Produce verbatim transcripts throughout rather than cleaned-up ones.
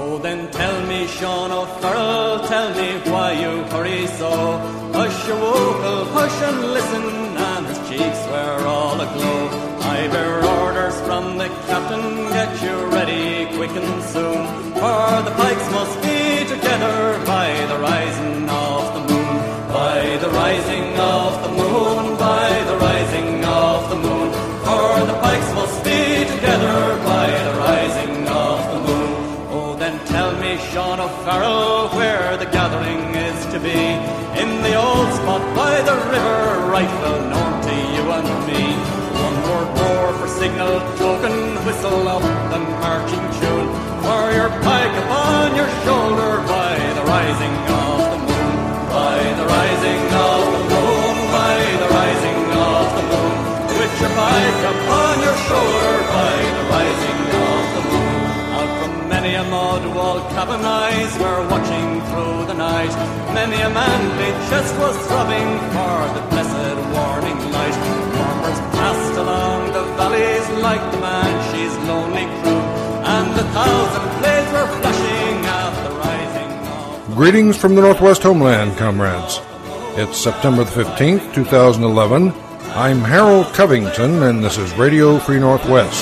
Oh, then tell me, Sean O'Farrell, tell me why you hurry so. Hush your wokel, hush and listen, and his cheeks were all aglow. I bear orders from the captain, get you ready quick and soon, for the pikes must be together by the rising of the moon. By the rising of the moon, by the rising of the moon, for the pikes must be together by the rising of the moon. Oh, then tell me, Sean O'Farrell, where the gathering is to be. In the old spot by the river, right well known to you and me. One word more for signal token, whistle up the marching tune, for your pike upon your shoulder by the rising of the moon. By the rising of the moon, by the rising of the moon, with your pike upon your shoulder by the rising of the moon. Out from many a mud wall cabin eyes were watching through the night. Many a manly chest was throbbing for the blessed warning light. Murmurs passed along the valleys like the Banshee's lonely crew, and a thousand blades were flashing at the rising of the Greetings from the Northwest homeland, comrades. It's September the fifteenth, two thousand eleven. I'm Harold Covington, and this is Radio Free Northwest.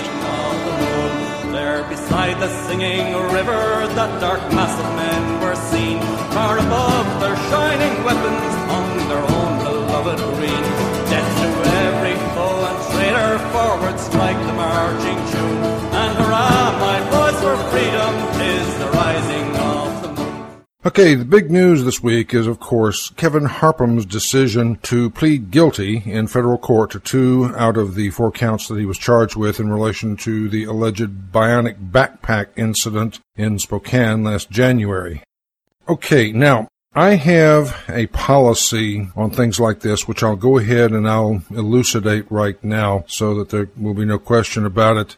There beside the singing river, that dark mass of men were seen. Far above their shining weapons hung their own beloved green. Death to every foe and traitor, forward strike the marching tune. And hurrah, my boys, for freedom, 'tis the rising of the moon. Okay, the big news this week is, of course, Kevin Harpum's decision to plead guilty in federal court to two out of the four counts that he was charged with in relation to the alleged bionic backpack incident in Spokane last January. Okay, now, I have a policy on things like this, which I'll go ahead and I'll elucidate right now so that there will be no question about it.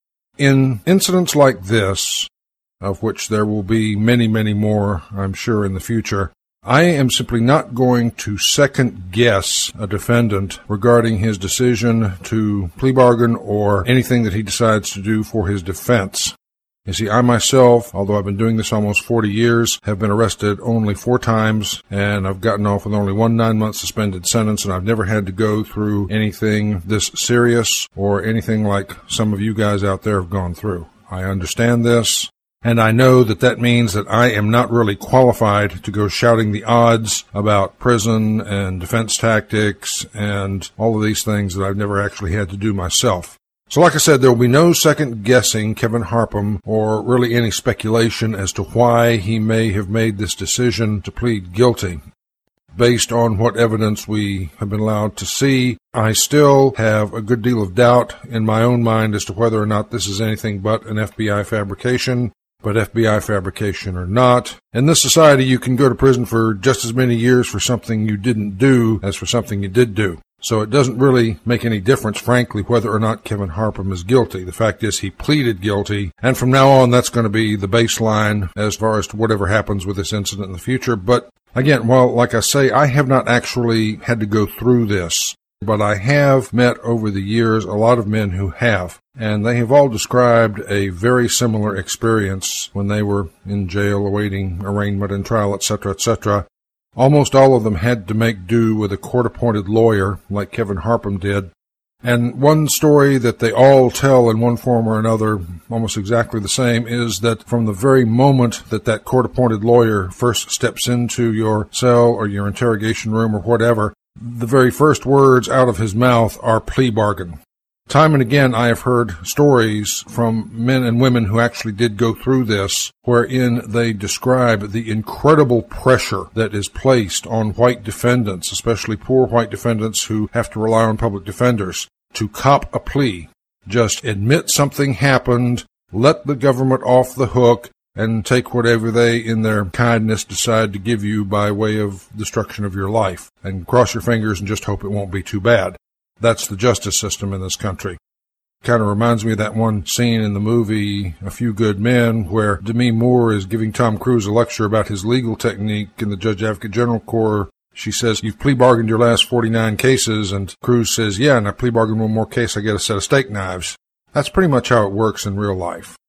In incidents like this, of which there will be many, many more, I'm sure, in the future, I am simply not going to second-guess a defendant regarding his decision to plea bargain or anything that he decides to do for his defense. You see, I myself, although I've been doing this almost forty years, have been arrested only four times, and I've gotten off with only one nine-month suspended sentence, and I've never had to go through anything this serious or anything like some of you guys out there have gone through. I understand this. And I know that that means that I am not really qualified to go shouting the odds about prison and defense tactics and all of these things that I've never actually had to do myself. So like I said, there will be no second guessing Kevin Harpum or really any speculation as to why he may have made this decision to plead guilty. Based on what evidence we have been allowed to see, I still have a good deal of doubt in my own mind as to whether or not this is anything but an F B I fabrication. But F B I fabrication or not, in this society you can go to prison for just as many years for something you didn't do as for something you did do. So it doesn't really make any difference, frankly, whether or not Kevin Harpum is guilty. The fact is he pleaded guilty, and from now on that's going to be the baseline as far as to whatever happens with this incident in the future. But again, well, like I say, I have not actually had to go through this. But I have met over the years a lot of men who have, and they have all described a very similar experience when they were in jail awaiting arraignment and trial, et cetera, et cetera. Almost all of them had to make do with a court-appointed lawyer, like Kevin Harpum did. And one story that they all tell in one form or another, almost exactly the same, is that from the very moment that that court-appointed lawyer first steps into your cell or your interrogation room or whatever, the very first words out of his mouth are plea bargain. Time and again I have heard stories from men and women who actually did go through this, wherein they describe the incredible pressure that is placed on white defendants, especially poor white defendants who have to rely on public defenders, to cop a plea. Just admit something happened, let the government off the hook, and take whatever they, in their kindness, decide to give you by way of destruction of your life, and cross your fingers and just hope it won't be too bad. That's the justice system in this country. Kind of reminds me of that one scene in the movie A Few Good Men where Demi Moore is giving Tom Cruise a lecture about his legal technique in the Judge Advocate General Corps. She says, "You've plea bargained your last forty-nine cases," and Cruise says, "Yeah, and I plea bargained one more case, I get a set of steak knives." That's pretty much how it works in real life.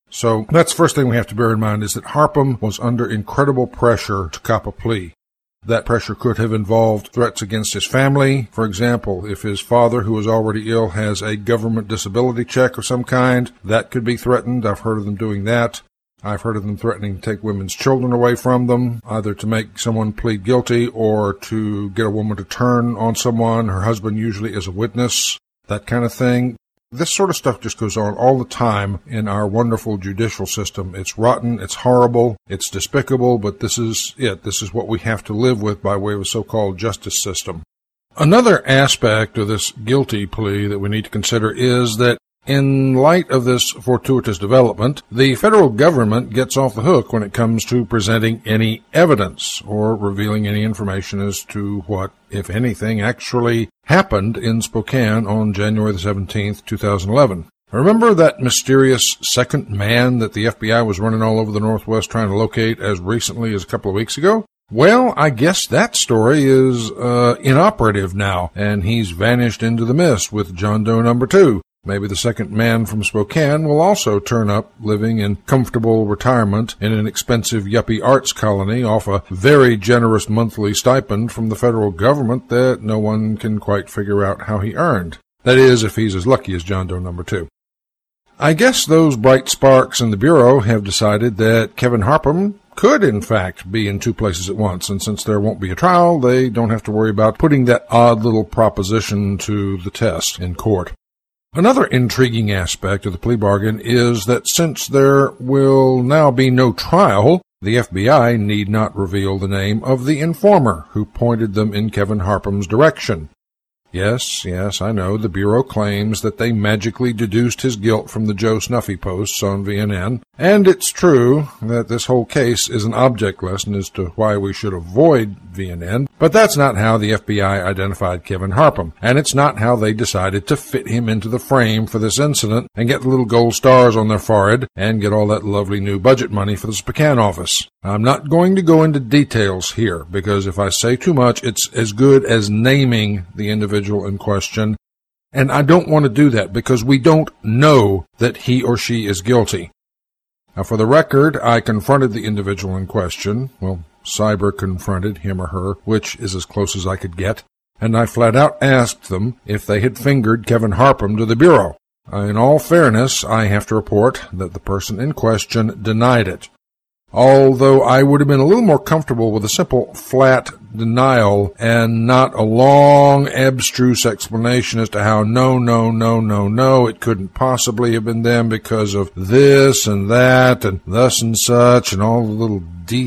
So that's the first thing we have to bear in mind, is that Harpham was under incredible pressure to cop a plea. That pressure could have involved threats against his family. For example, if his father, who is already ill, has a government disability check of some kind, that could be threatened. I've heard of them doing that. I've heard of them threatening to take women's children away from them, either to make someone plead guilty or to get a woman to turn on someone, her husband usually as a witness, that kind of thing. This sort of stuff just goes on all the time in our wonderful judicial system. It's rotten, it's horrible, it's despicable, but this is it. This is what we have to live with by way of a so-called justice system. Another aspect of this guilty plea that we need to consider is that in light of this fortuitous development, the federal government gets off the hook when it comes to presenting any evidence or revealing any information as to what, if anything, actually happened in Spokane on January the seventeenth, two thousand eleven. Remember that mysterious second man that the F B I was running all over the Northwest trying to locate as recently as a couple of weeks ago? Well, I guess that story is uh, inoperative now, and he's vanished into the mist with John Doe number two. Maybe the second man from Spokane will also turn up living in comfortable retirement in an expensive yuppie arts colony off a very generous monthly stipend from the federal government that no one can quite figure out how he earned. That is, if he's as lucky as John Doe number two. I guess those bright sparks in the Bureau have decided that Kevin Harpham could, in fact, be in two places at once, and since there won't be a trial, they don't have to worry about putting that odd little proposition to the test in court. Another intriguing aspect of the plea bargain is that since there will now be no trial, the F B I need not reveal the name of the informer who pointed them in Kevin Harpham's direction. Yes, yes, I know, the Bureau claims that they magically deduced his guilt from the Joe Snuffy posts on V N N, and it's true that this whole case is an object lesson as to why we should avoid V N N, but that's not how the F B I identified Kevin Harpham, and it's not how they decided to fit him into the frame for this incident and get the little gold stars on their forehead and get all that lovely new budget money for the Spokane office. I'm not going to go into details here, because if I say too much, it's as good as naming the individual in question, and I don't want to do that because we don't know that he or she is guilty. Now, for the record, I confronted the individual in question. Well, cyber confronted him or her, which is as close as I could get, and I flat out asked them if they had fingered Kevin Harpham to the Bureau. Uh, in all fairness, I have to report that the person in question denied it. Although I would have been a little more comfortable with a simple, flat denial and not a long, abstruse explanation as to how no, no, no, no, no, it couldn't possibly have been them because of this and that and thus and such and all the little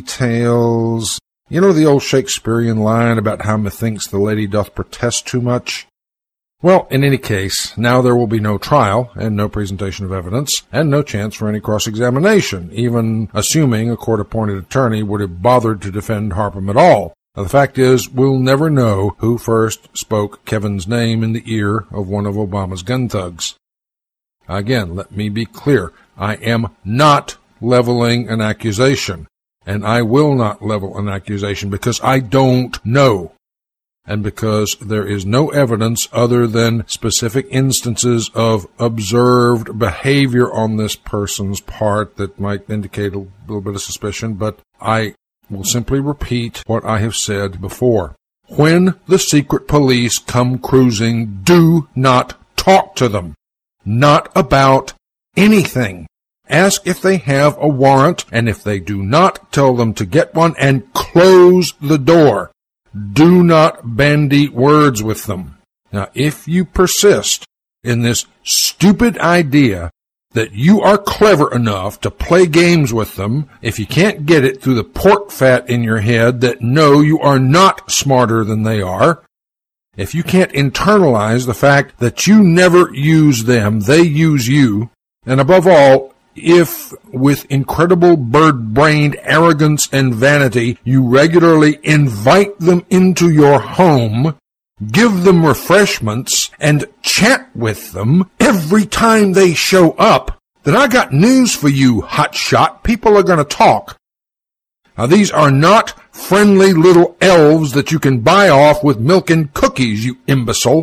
details. You know the old Shakespearean line about how methinks the lady doth protest too much? Well, in any case, now there will be no trial and no presentation of evidence and no chance for any cross-examination, even assuming a court-appointed attorney would have bothered to defend Harpham at all. Now, the fact is, we'll never know who first spoke Kevin's name in the ear of one of Obama's gun thugs. Again, let me be clear. I am not leveling an accusation, and I will not level an accusation because I don't know. And because there is no evidence other than specific instances of observed behavior on this person's part that might indicate a little bit of suspicion, but I will simply repeat what I have said before. When the secret police come cruising, do not talk to them. Not about anything. Ask if they have a warrant, and if they do not, tell them to get one and close the door. Do not bandy words with them. Now, if you persist in this stupid idea that you are clever enough to play games with them, if you can't get it through the pork fat in your head that no, you are not smarter than they are, if you can't internalize the fact that you never use them, they use you, and above all, if, with incredible bird-brained arrogance and vanity, you regularly invite them into your home, give them refreshments, and chat with them every time they show up, then I got news for you, hotshot. People are going to talk. Now, these are not friendly little elves that you can buy off with milk and cookies, you imbecile.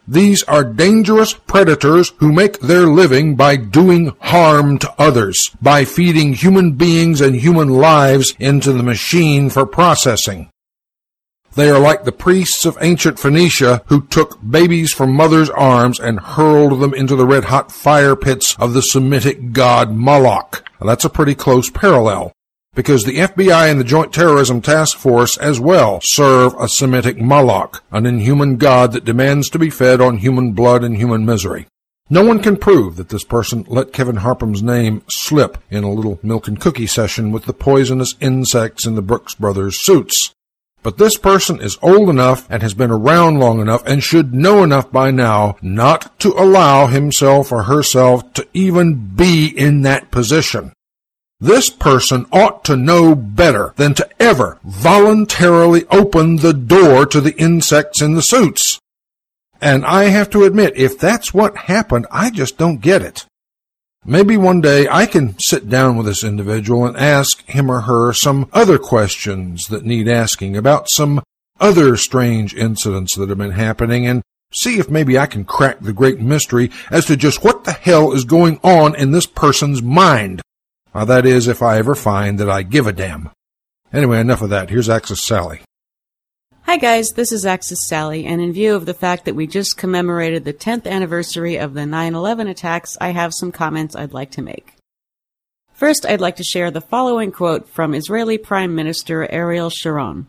These are dangerous predators who make their living by doing harm to others, by feeding human beings and human lives into the machine for processing. They are like the priests of ancient Phoenicia who took babies from mothers' arms and hurled them into the red-hot fire pits of the Semitic god Moloch. Now, that's a pretty close parallel, because the F B I and the Joint Terrorism Task Force as well serve a Semitic Moloch, an inhuman god that demands to be fed on human blood and human misery. No one can prove that this person let Kevin Harpum's name slip in a little milk and cookie session with the poisonous insects in the Brooks Brothers suits. But this person is old enough and has been around long enough and should know enough by now not to allow himself or herself to even be in that position. This person ought to know better than to ever voluntarily open the door to the insects in the suits. And I have to admit, if that's what happened, I just don't get it. Maybe one day I can sit down with this individual and ask him or her some other questions that need asking about some other strange incidents that have been happening and see if maybe I can crack the great mystery as to just what the hell is going on in this person's mind. Now, that is, if I ever find that I give a damn. Anyway, enough of that. Here's Axis Sally. Hi guys, this is Axis Sally, and in view of the fact that we just commemorated the tenth anniversary of the nine eleven attacks, I have some comments I'd like to make. First, I'd like to share the following quote from Israeli Prime Minister Ariel Sharon.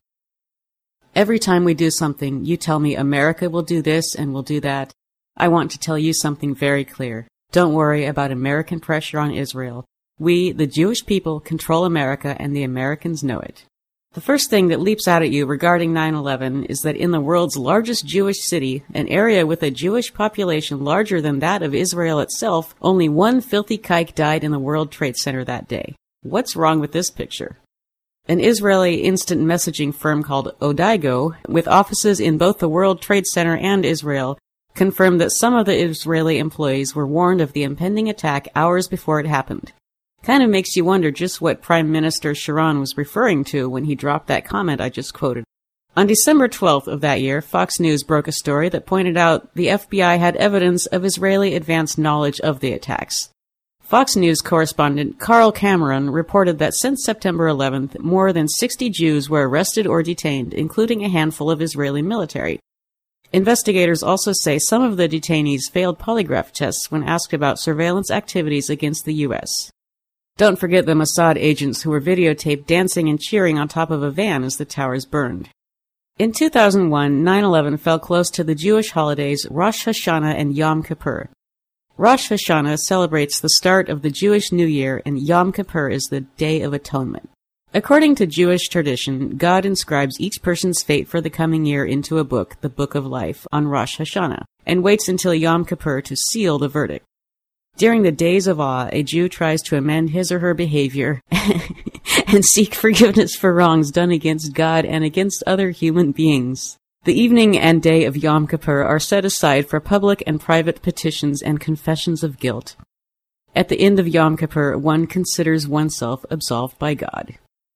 "Every time we do something, you tell me America will do this and will do that. I want to tell you something very clear. Don't worry about American pressure on Israel. We, the Jewish people, control America, and the Americans know it." The first thing that leaps out at you regarding nine eleven is that in the world's largest Jewish city, an area with a Jewish population larger than that of Israel itself, only one filthy kike died in the World Trade Center that day. What's wrong with this picture? An Israeli instant messaging firm called Odigo, with offices in both the World Trade Center and Israel, confirmed that some of the Israeli employees were warned of the impending attack hours before it happened. Kind of makes you wonder just what Prime Minister Sharon was referring to when he dropped that comment I just quoted. On December twelfth of that year, Fox News broke a story that pointed out the F B I had evidence of Israeli advanced knowledge of the attacks. Fox News correspondent Carl Cameron reported that since September eleventh, more than sixty Jews were arrested or detained, including a handful of Israeli military. Investigators also say some of the detainees failed polygraph tests when asked about surveillance activities against the U S Don't forget the Mossad agents who were videotaped dancing and cheering on top of a van as the towers burned. In two thousand one, nine eleven fell close to the Jewish holidays Rosh Hashanah and Yom Kippur. Rosh Hashanah celebrates the start of the Jewish New Year, and Yom Kippur is the Day of Atonement. According to Jewish tradition, God inscribes each person's fate for the coming year into a book, the Book of Life, on Rosh Hashanah, and waits until Yom Kippur to seal the verdict. During the days of awe, a Jew tries to amend his or her behavior and seek forgiveness for wrongs done against God and against other human beings. The evening and day of Yom Kippur are set aside for public and private petitions and confessions of guilt. At the end of Yom Kippur, one considers oneself absolved by God.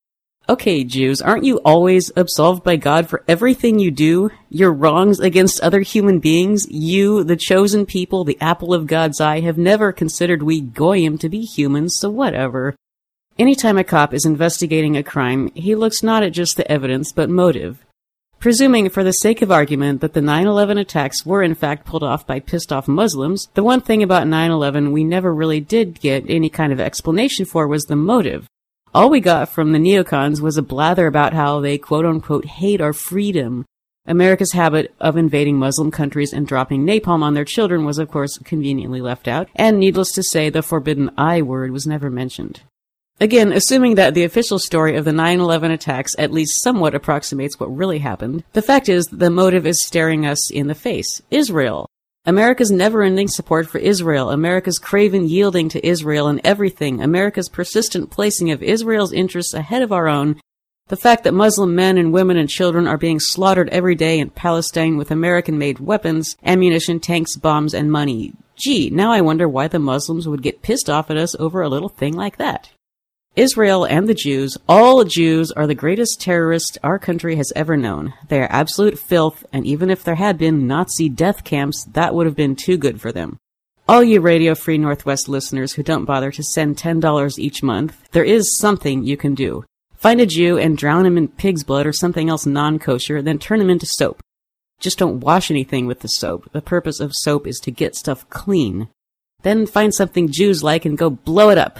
Okay, Jews, aren't you always absolved by God for everything you do? Your wrongs against other human beings? You, the chosen people, the apple of God's eye, have never considered we goyim to be humans, so whatever. Anytime a cop is investigating a crime, he looks not at just the evidence, but motive. Presuming, for the sake of argument, that the nine eleven attacks were in fact pulled off by pissed-off Muslims, the one thing about nine eleven we never really did get any kind of explanation for was the motive. All we got from the neocons was a blather about how they quote-unquote hate our freedom. America's habit of invading Muslim countries and dropping napalm on their children was, of course, conveniently left out, and needless to say, the forbidden I word was never mentioned. Again, assuming that the official story of the nine eleven attacks at least somewhat approximates what really happened, the fact is that the motive is staring us in the face. Israel. America's never-ending support for Israel, America's craven yielding to Israel in everything, America's persistent placing of Israel's interests ahead of our own, the fact that Muslim men and women and children are being slaughtered every day in Palestine with American-made weapons, ammunition, tanks, bombs, and money. Gee, now I wonder why the Muslims would get pissed off at us over a little thing like that. Israel and the Jews, all Jews, are the greatest terrorists our country has ever known. They are absolute filth, and even if there had been Nazi death camps, that would have been too good for them. All you Radio Free Northwest listeners who don't bother to send ten dollars each month, there is something you can do. Find a Jew and drown him in pig's blood or something else non-kosher, then turn him into soap. Just don't wash anything with the soap. The purpose of soap is to get stuff clean. Then find something Jews like and go blow it up.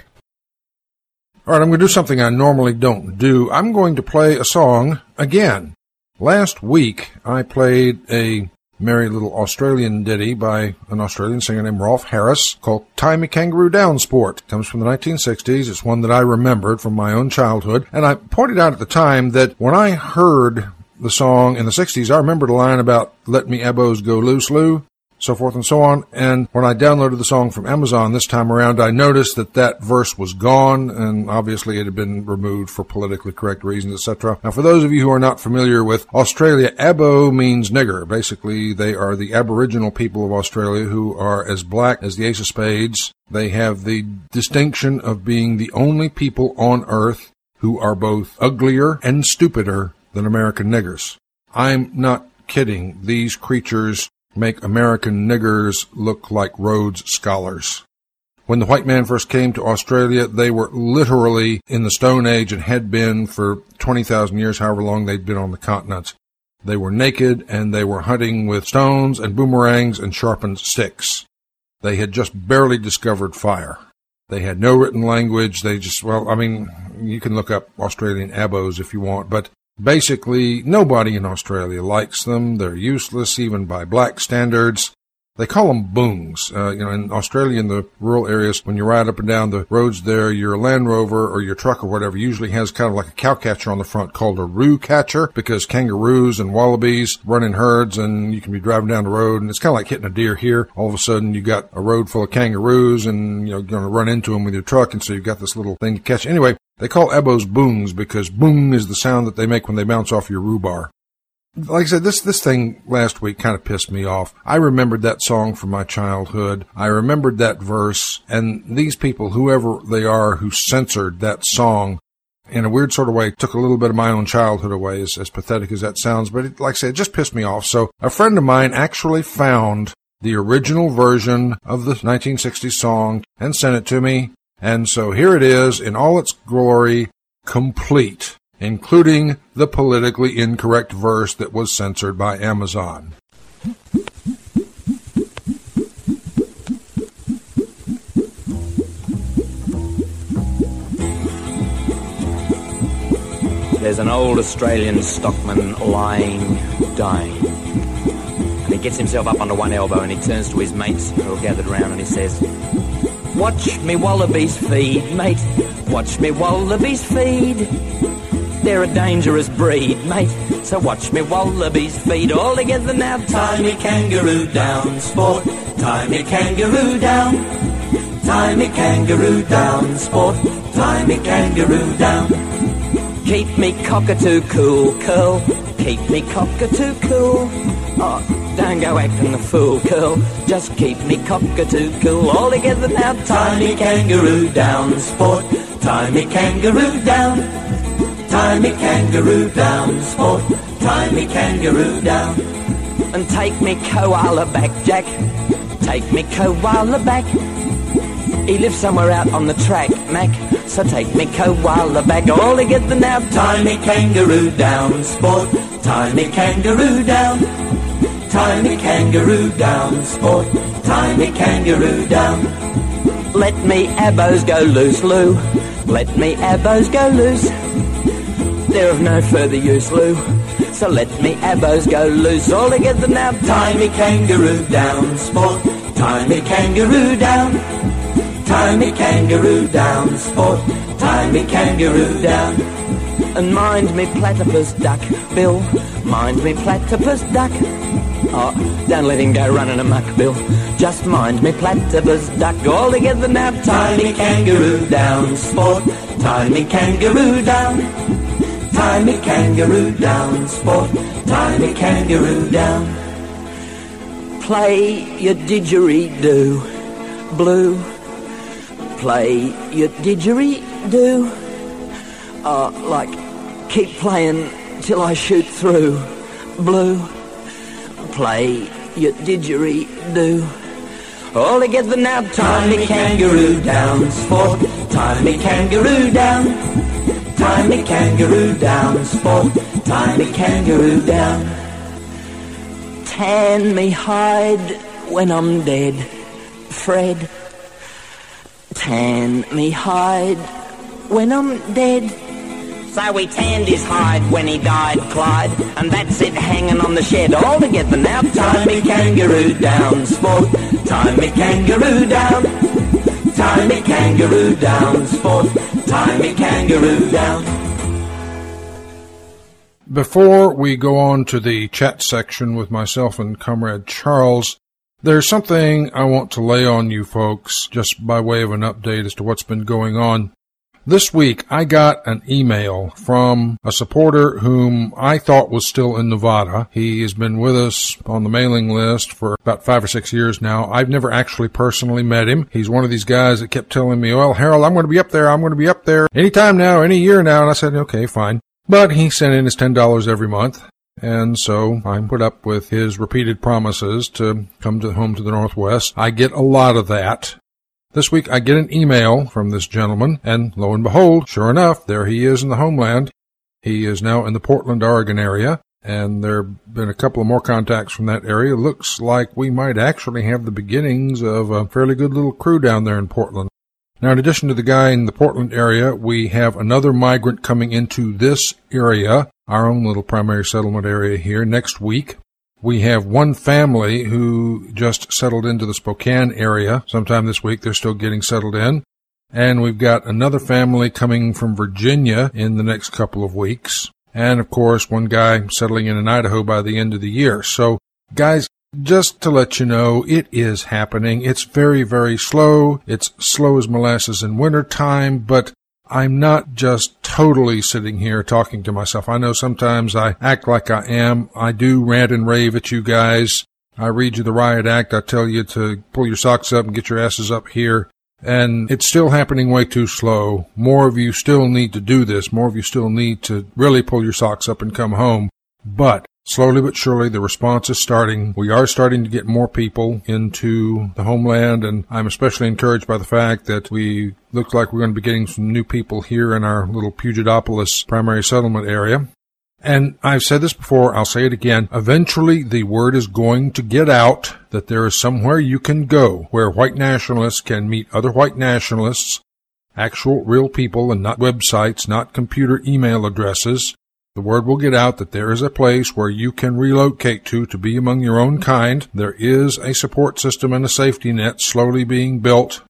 All right, I'm going to do something I normally don't do. I'm going to play a song again. Last week, I played a merry little Australian ditty by an Australian singer named Rolf Harris called Tie Me Kangaroo Down Sport. It comes from the nineteen sixties. It's one that I remembered from my own childhood. And I pointed out at the time that when I heard the song in the sixties, I remembered a line about let me abos go loose, Lou, so forth and so on. And when I downloaded the song from Amazon this time around, I noticed that that verse was gone, and obviously it had been removed for politically correct reasons, et cetera. Now, for those of you who are not familiar with Australia, abo means nigger. Basically, they are the Aboriginal people of Australia who are as black as the ace of spades. They have the distinction of being the only people on Earth who are both uglier and stupider than American niggers. I'm not kidding. These creatures make American niggers look like Rhodes Scholars. When the white man first came to Australia, they were literally in the Stone Age and had been for twenty thousand years, however long they'd been on the continent. They were naked and they were hunting with stones and boomerangs and sharpened sticks. They had just barely discovered fire. They had no written language. They just, well, I mean, you can look up Australian abos if you want, but basically, nobody in Australia likes them. They're useless, even by black standards. They call them boongs. Uh, you know, in Australia, in the rural areas, when you ride up and down the roads there, your Land Rover or your truck or whatever usually has kind of like a cow catcher on the front called a roo catcher, because kangaroos and wallabies run in herds, and you can be driving down the road, and it's kind of like hitting a deer here. All of a sudden, you got a road full of kangaroos, and you know, you're going to run into them with your truck, and so you've got this little thing to catch. Anyway, they call abos boongs because boong is the sound that they make when they bounce off your rhubarb. Like I said, this this thing last week kind of pissed me off. I remembered that song from my childhood. I remembered that verse, and these people, whoever they are who censored that song, in a weird sort of way, took a little bit of my own childhood away, as, as pathetic as that sounds. But it, like I said, it just pissed me off. So a friend of mine actually found the original version of the nineteen sixties song and sent it to me. And so here it is in all its glory, complete, including the politically incorrect verse that was censored by Amazon. There's an old Australian stockman lying, dying. And he gets himself up onto one elbow and he turns to his mates who are gathered around and he says, "Watch me wallabies feed, mate. Watch me wallabies feed. They're a dangerous breed, mate. So watch me wallabies feed. All together now, tie me kangaroo down, sport. Tie me kangaroo down. Tie me kangaroo down, sport. Tie me kangaroo down. Keep me cockatoo cool, curl. Keep me cockatoo cool. Oh, don't go acting a fool, curl. Just keep me cockatoo cool. All together now, tie me kangaroo down, sport. Tie me kangaroo down. Tie me kangaroo down, sport. Tie me kangaroo down. And take me koala back, Jack. Take me koala back. He lives somewhere out on the track, Mac. So take me koala back. All together now, tie me kangaroo down, sport. Tie me kangaroo down. Tie me kangaroo down, sport. Tie me kangaroo down. Let me abos go loose, Lou. Let me abos go loose. They're of no further use, Lou. So let me abos go loose. All together now, tie me kangaroo down, sport. Tie me kangaroo down. Tie me kangaroo down, sport. Tie me kangaroo down. And mind me platypus duck, Bill. Mind me platypus duck. Oh, don't let him go running amok, Bill. Just mind me platypus duck. All together now, tie me kangaroo down, sport. Tie me kangaroo down. Tie me kangaroo down, sport. Tie me kangaroo down. Play your didgeridoo, Blue. Play your didgeridoo. are like, keep playing till I shoot through. Blue, play your didgeridoo. All together now, tie me kangaroo down. Sport, tie me kangaroo down. Tie me kangaroo down. Sport, tie me kangaroo down. Tan me hide when I'm dead, Fred. Tan me hide when I'm dead. So we tanned his hide when he died, Clyde, and that's it hanging on the shed. All together now, tie me kangaroo down. Sport, tie me kangaroo down. Tie me kangaroo down. Sport, tie me kangaroo down. Before we go on to the chat section with myself and Comrade Charles, there's something I want to lay on you folks, just by way of an update as to what's been going on. This week, I got an email from a supporter whom I thought was still in Nevada. He has been with us on the mailing list for about five or six years now. I've never actually personally met him. He's one of these guys that kept telling me, well, Harold, I'm going to be up there. I'm going to be up there anytime now, any year now. And I said, okay, fine. But he sent in his ten dollars every month. And so I put up with his repeated promises to come to home to the Northwest. I get a lot of that. This week I get an email from this gentleman, and lo and behold, sure enough, there he is in the homeland. He is now in the Portland, Oregon area, and there have been a couple of more contacts from that area. Looks like we might actually have the beginnings of a fairly good little crew down there in Portland. Now, in addition to the guy in the Portland area, we have another migrant coming into this area, our own little primary settlement area here, next week. We have one family who just settled into the Spokane area sometime this week. They're still getting settled in. And we've got another family coming from Virginia in the next couple of weeks. And, of course, one guy settling in in Idaho by the end of the year. So, guys, just to let you know, it is happening. It's very, very slow. It's slow as molasses in wintertime, but I'm not just totally sitting here talking to myself. I know sometimes I act like I am. I do rant and rave at you guys. I read you the riot act. I tell you to pull your socks up and get your asses up here. And it's still happening way too slow. More of you still need to do this. More of you still need to really pull your socks up and come home. But slowly but surely, the response is starting. We are starting to get more people into the homeland, and I'm especially encouraged by the fact that we look like we're going to be getting some new people here in our little Pugetdopolis primary settlement area. And I've said this before, I'll say it again. Eventually, the word is going to get out that there is somewhere you can go where white nationalists can meet other white nationalists, actual real people, and not websites, not computer email addresses. The word will get out that there is a place where you can relocate to to be among your own kind. There is a support system and a safety net slowly being built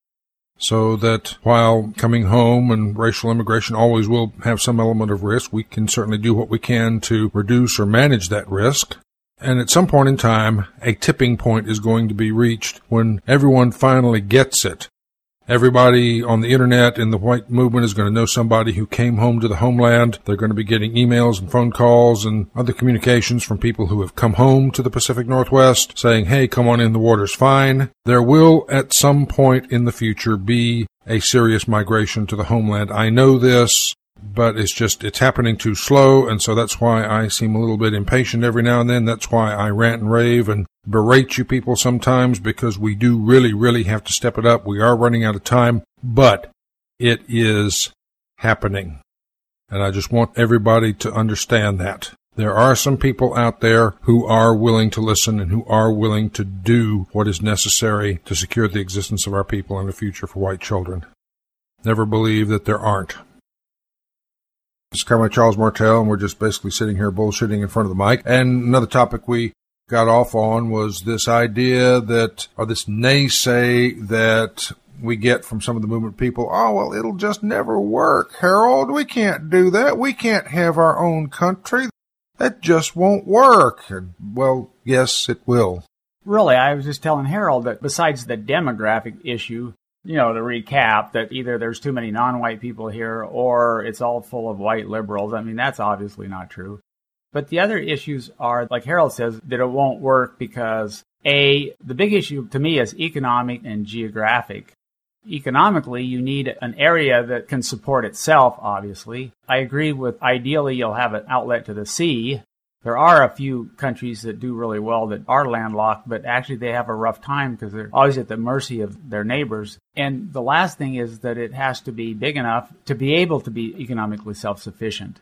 so that while coming home and racial immigration always will have some element of risk, we can certainly do what we can to reduce or manage that risk. And at some point in time, a tipping point is going to be reached when everyone finally gets it. Everybody on the internet in the white movement is going to know somebody who came home to the homeland. They're going to be getting emails and phone calls and other communications from people who have come home to the Pacific Northwest saying, hey, come on in, the water's fine. There will, at some point in the future, be a serious migration to the homeland. I know this, but it's just, it's happening too slow, and so that's why I seem a little bit impatient every now and then. That's why I rant and rave and berate you people sometimes, because we do really, really have to step it up. We are running out of time, but it is happening. And I just want everybody to understand that. There are some people out there who are willing to listen and who are willing to do what is necessary to secure the existence of our people and a future for white children. Never believe that there aren't. This is Comrade Charles Martel, and we're just basically sitting here bullshitting in front of the mic. And another topic we got off on was this idea that, or this naysay that we get from some of the movement people, oh, well, it'll just never work, Harold. We can't do that. We can't have our own country. That just won't work. And, well, yes, it will. Really, I was just telling Harold that besides the demographic issue, you know, to recap, that either there's too many non-white people here or it's all full of white liberals. I mean, that's obviously not true. But the other issues are, like Harold says, that it won't work because, A, the big issue to me is economic and geographic. economically, you need an area that can support itself, obviously. I agree with ideally you'll have an outlet to the sea. There are a few countries that do really well that are landlocked, but actually they have a rough time because they're always at the mercy of their neighbors. And the last thing is that it has to be big enough to be able to be economically self-sufficient.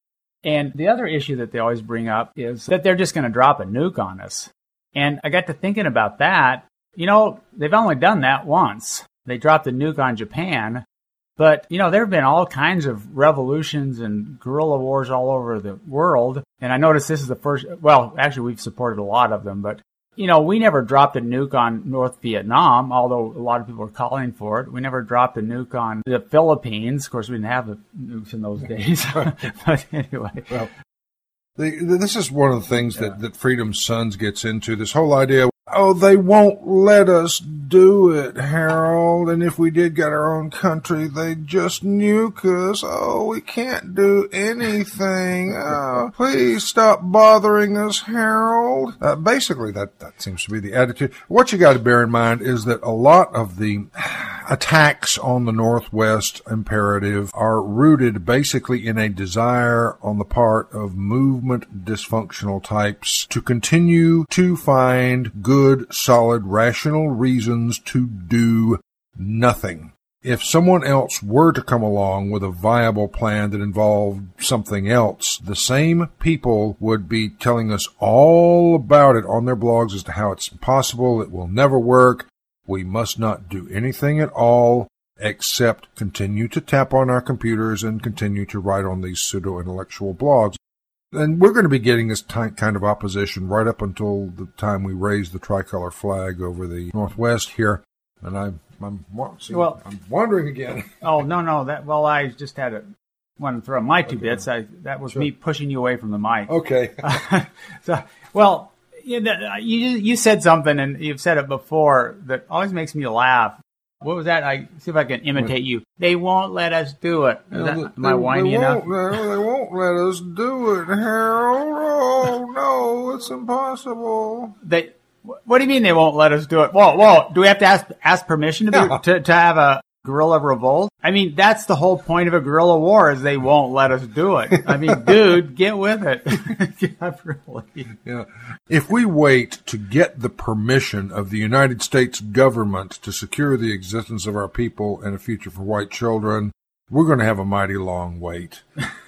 And the other issue that they always bring up is that they're just going to drop a nuke on us. And I got to thinking about that. You know, they've only done that once. They dropped a nuke on Japan. But, you know, there have been all kinds of revolutions and guerrilla wars all over the world. And I noticed this is the first, well, actually we've supported a lot of them. But, you know, we never dropped a nuke on North Vietnam, although a lot of people are calling for it. We never dropped a nuke on the Philippines. Of course, we didn't have the nukes in those days. But anyway. Well, the, this is one of the things yeah. that, that Freedom Sons gets into, this whole idea. Oh, they won't let us do it, Harold. And if we did get our own country, they'd just nuke us. Oh, we can't do anything. Oh, please stop bothering us, Harold. Uh, basically, that, that seems to be the attitude. What you got to bear in mind is that a lot of the attacks on the Northwest Imperative are rooted basically in a desire on the part of movement dysfunctional types to continue to find good Good, solid, rational reasons to do nothing. If someone else were to come along with a viable plan that involved something else, the same people would be telling us all about it on their blogs as to how it's impossible, it will never work, we must not do anything at all except continue to tap on our computers and continue to write on these pseudo-intellectual blogs. And we're going to be getting this ty- kind of opposition right up until the time we raise the tricolor flag over the Northwest here. And I, I'm, see, well, I'm wandering again. Oh, no, no. That Well, I just had to want to throw my two okay. bits. I, that was sure. me pushing you away from the mic. Okay. so, well, you, you, you said something, and you've said it before, that always makes me laugh. What was that? I see if I can imitate you. They won't let us do it. Is that, am I whining enough? They won't let us do it, Harold. Oh, no, it's impossible. They. What do you mean they won't let us do it? Whoa, whoa. Do we have to ask ask permission to, be, yeah. to to have a guerrilla revolt? I mean, that's the whole point of a guerrilla war, is they won't let us do it. I mean, dude, get with it. yeah, really. Yeah. If we wait to get the permission of the United States government to secure the existence of our people and a future for white children, we're going to have a mighty long wait.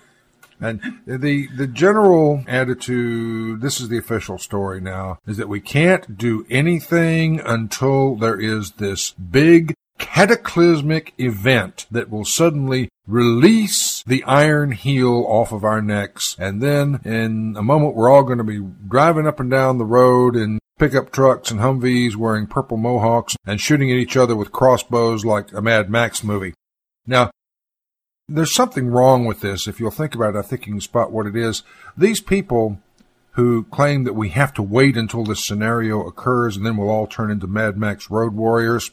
And the the general attitude, this is the official story now, is that we can't do anything until there is this big cataclysmic event that will suddenly release the iron heel off of our necks. And then in a moment, we're all going to be driving up and down the road in pickup trucks and Humvees wearing purple mohawks and shooting at each other with crossbows like a Mad Max movie. Now, there's something wrong with this. If you'll think about it, I think you can spot what it is. These people who claim that we have to wait until this scenario occurs and then we'll all turn into Mad Max road warriors.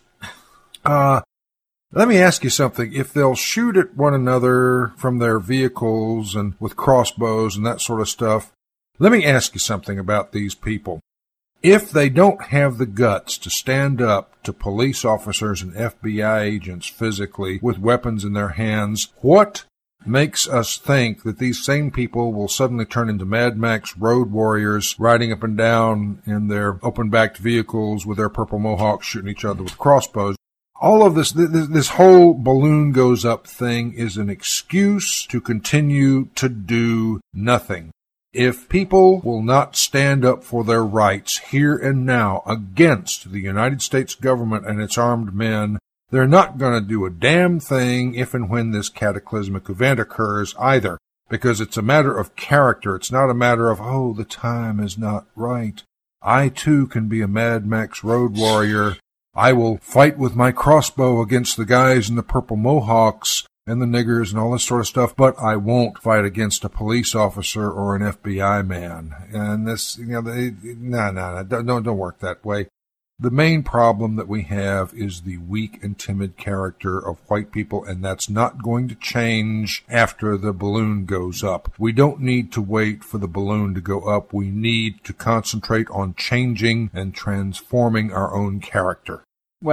Uh, let me ask you something. If they'll shoot at one another from their vehicles and with crossbows and that sort of stuff, let me ask you something about these people. If they don't have the guts to stand up to police officers and F B I agents physically with weapons in their hands, what makes us think that these same people will suddenly turn into Mad Max road warriors riding up and down in their open-backed vehicles with their purple mohawks shooting each other with crossbows? All of this, this, this whole balloon goes up thing is an excuse to continue to do nothing. If people will not stand up for their rights here and now against the United States government and its armed men, they're not going to do a damn thing if and when this cataclysmic event occurs either, because it's a matter of character. It's not a matter of, oh, the time is not right. I, too, can be a Mad Max road warrior. I will fight with my crossbow against the guys in the purple mohawks and the niggers and all this sort of stuff, but I won't fight against a police officer or an F B I man. And this, you know, they, no, no, no, don't, don't work that way. The main problem that we have is the weak and timid character of white people, and that's not going to change after the balloon goes up. We don't need to wait for the balloon to go up. We need to concentrate on changing and transforming our own character. Well,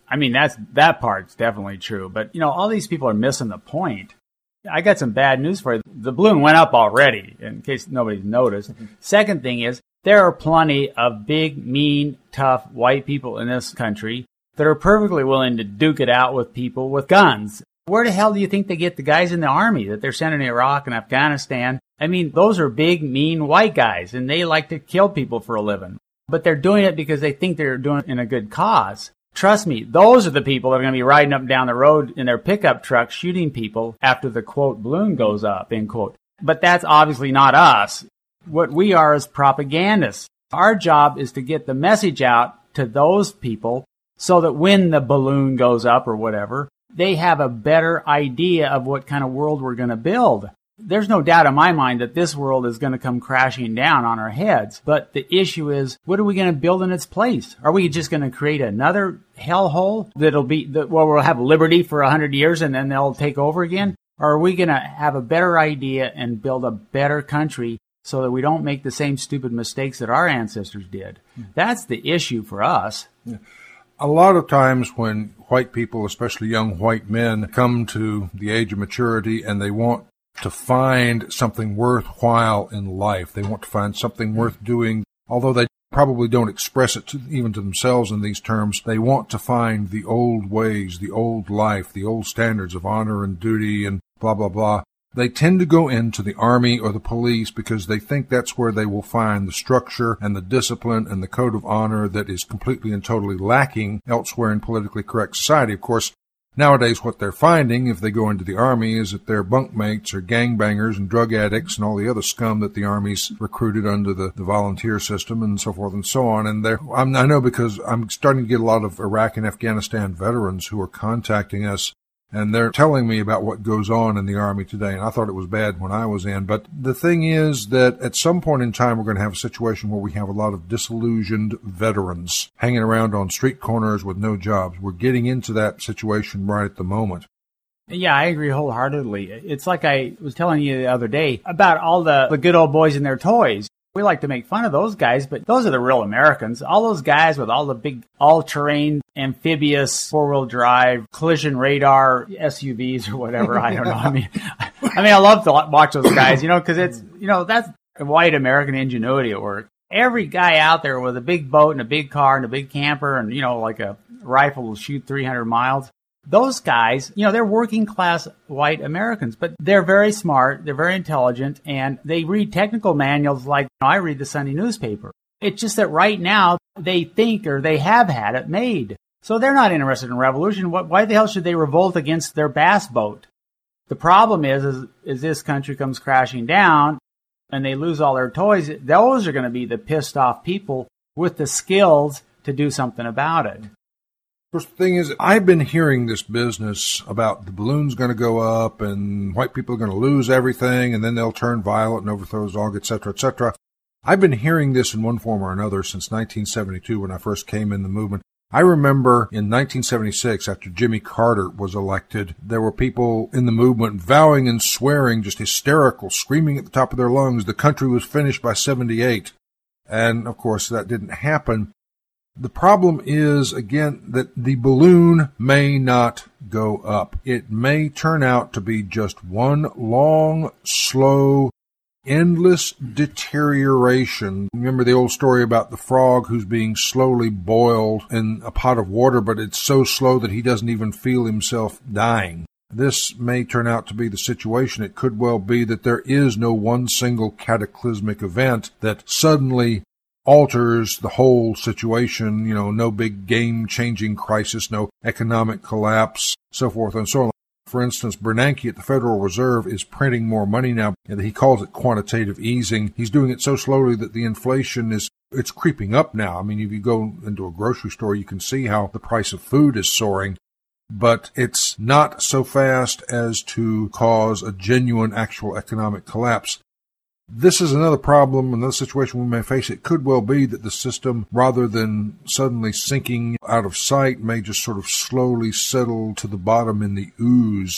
I mean, that's that part's definitely true. But, you know, all these people are missing the point. I got some bad news for you. The balloon went up already, in case nobody's noticed. Mm-hmm. Second thing is, there are plenty of big, mean, tough white people in this country that are perfectly willing to duke it out with people with guns. Where the hell do you think they get the guys in the army that they're sending to Iraq and Afghanistan? I mean, those are big, mean white guys, and they like to kill people for a living. But they're doing it because they think they're doing it in a good cause. Trust me, those are the people that are going to be riding up and down the road in their pickup trucks shooting people after the, quote, balloon goes up, end quote. But that's obviously not us. What we are is propagandists. Our job is to get the message out to those people so that when the balloon goes up or whatever, they have a better idea of what kind of world we're going to build. There's no doubt in my mind that this world is going to come crashing down on our heads. But the issue is, what are we going to build in its place? Are we just going to create another hellhole that'll be, that, well, we'll have liberty for a hundred years and then they'll take over again? Or are we going to have a better idea and build a better country so that we don't make the same stupid mistakes that our ancestors did? That's the issue for us. Yeah. A lot of times when white people, especially young white men, come to the age of maturity and they want to find something worthwhile in life, they want to find something worth doing, although they probably don't express it to, even to themselves in these terms, they want to find the old ways, the old life, the old standards of honor and duty and blah, blah, blah. They tend to go into the army or the police because they think that's where they will find the structure and the discipline and the code of honor that is completely and totally lacking elsewhere in politically correct society. Of course, nowadays what they're finding if they go into the army is that their bunkmates are gangbangers and drug addicts and all the other scum that the army's recruited under the, the volunteer system and so forth and so on. And they're, I'm, I know because I'm starting to get a lot of Iraq and Afghanistan veterans who are contacting us, and they're telling me about what goes on in the Army today, and I thought it was bad when I was in. But the thing is that at some point in time, we're going to have a situation where we have a lot of disillusioned veterans hanging around on street corners with no jobs. We're getting into that situation right at the moment. Yeah, I agree wholeheartedly. It's like I was telling you the other day about all the, the good old boys and their toys. We like to make fun of those guys, but those are the real Americans. All those guys with all the big all-terrain, amphibious, four-wheel drive, collision radar S U Vs or whatever. I don't know. I mean, I mean, I love to watch those guys, you know, because it's, you know, that's white American ingenuity at work. Every guy out there with a big boat and a big car and a big camper and, you know, like a rifle will shoot three hundred miles. Those guys, you know, they're working class white Americans, but they're very smart, they're very intelligent, and they read technical manuals like you know, I read the Sunday newspaper. It's just that right now they think or they have had it made. So they're not interested in revolution. Why the hell should they revolt against their bass boat? The problem is, is, is this country comes crashing down and they lose all their toys. Those are going to be the pissed off people with the skills to do something about it. Of course, the thing is, I've been hearing this business about the balloon's going to go up and white people are going to lose everything and then they'll turn violent and overthrow the dog, et cetera, et cetera. I've been hearing this in one form or another since nineteen seventy-two when I first came in the movement. I remember in nineteen seventy-six, after Jimmy Carter was elected, there were people in the movement vowing and swearing, just hysterical, screaming at the top of their lungs, the country was finished by seventy-eight. And, of course, that didn't happen. The problem is, again, that the balloon may not go up. It may turn out to be just one long, slow, endless deterioration. Remember the old story about the frog who's being slowly boiled in a pot of water, but it's so slow that he doesn't even feel himself dying. This may turn out to be the situation. It could well be that there is no one single cataclysmic event that suddenly alters the whole situation, you know, no big game-changing crisis, no economic collapse, so forth and so on. For instance, Bernanke at the Federal Reserve is printing more money now, and he calls it quantitative easing. He's doing it so slowly that the inflation is, it's creeping up now. I mean, if you go into a grocery store, you can see how the price of food is soaring, but it's not so fast as to cause a genuine actual economic collapse. This is another problem, another situation we may face. It could well be that the system, rather than suddenly sinking out of sight, may just sort of slowly settle to the bottom in the ooze.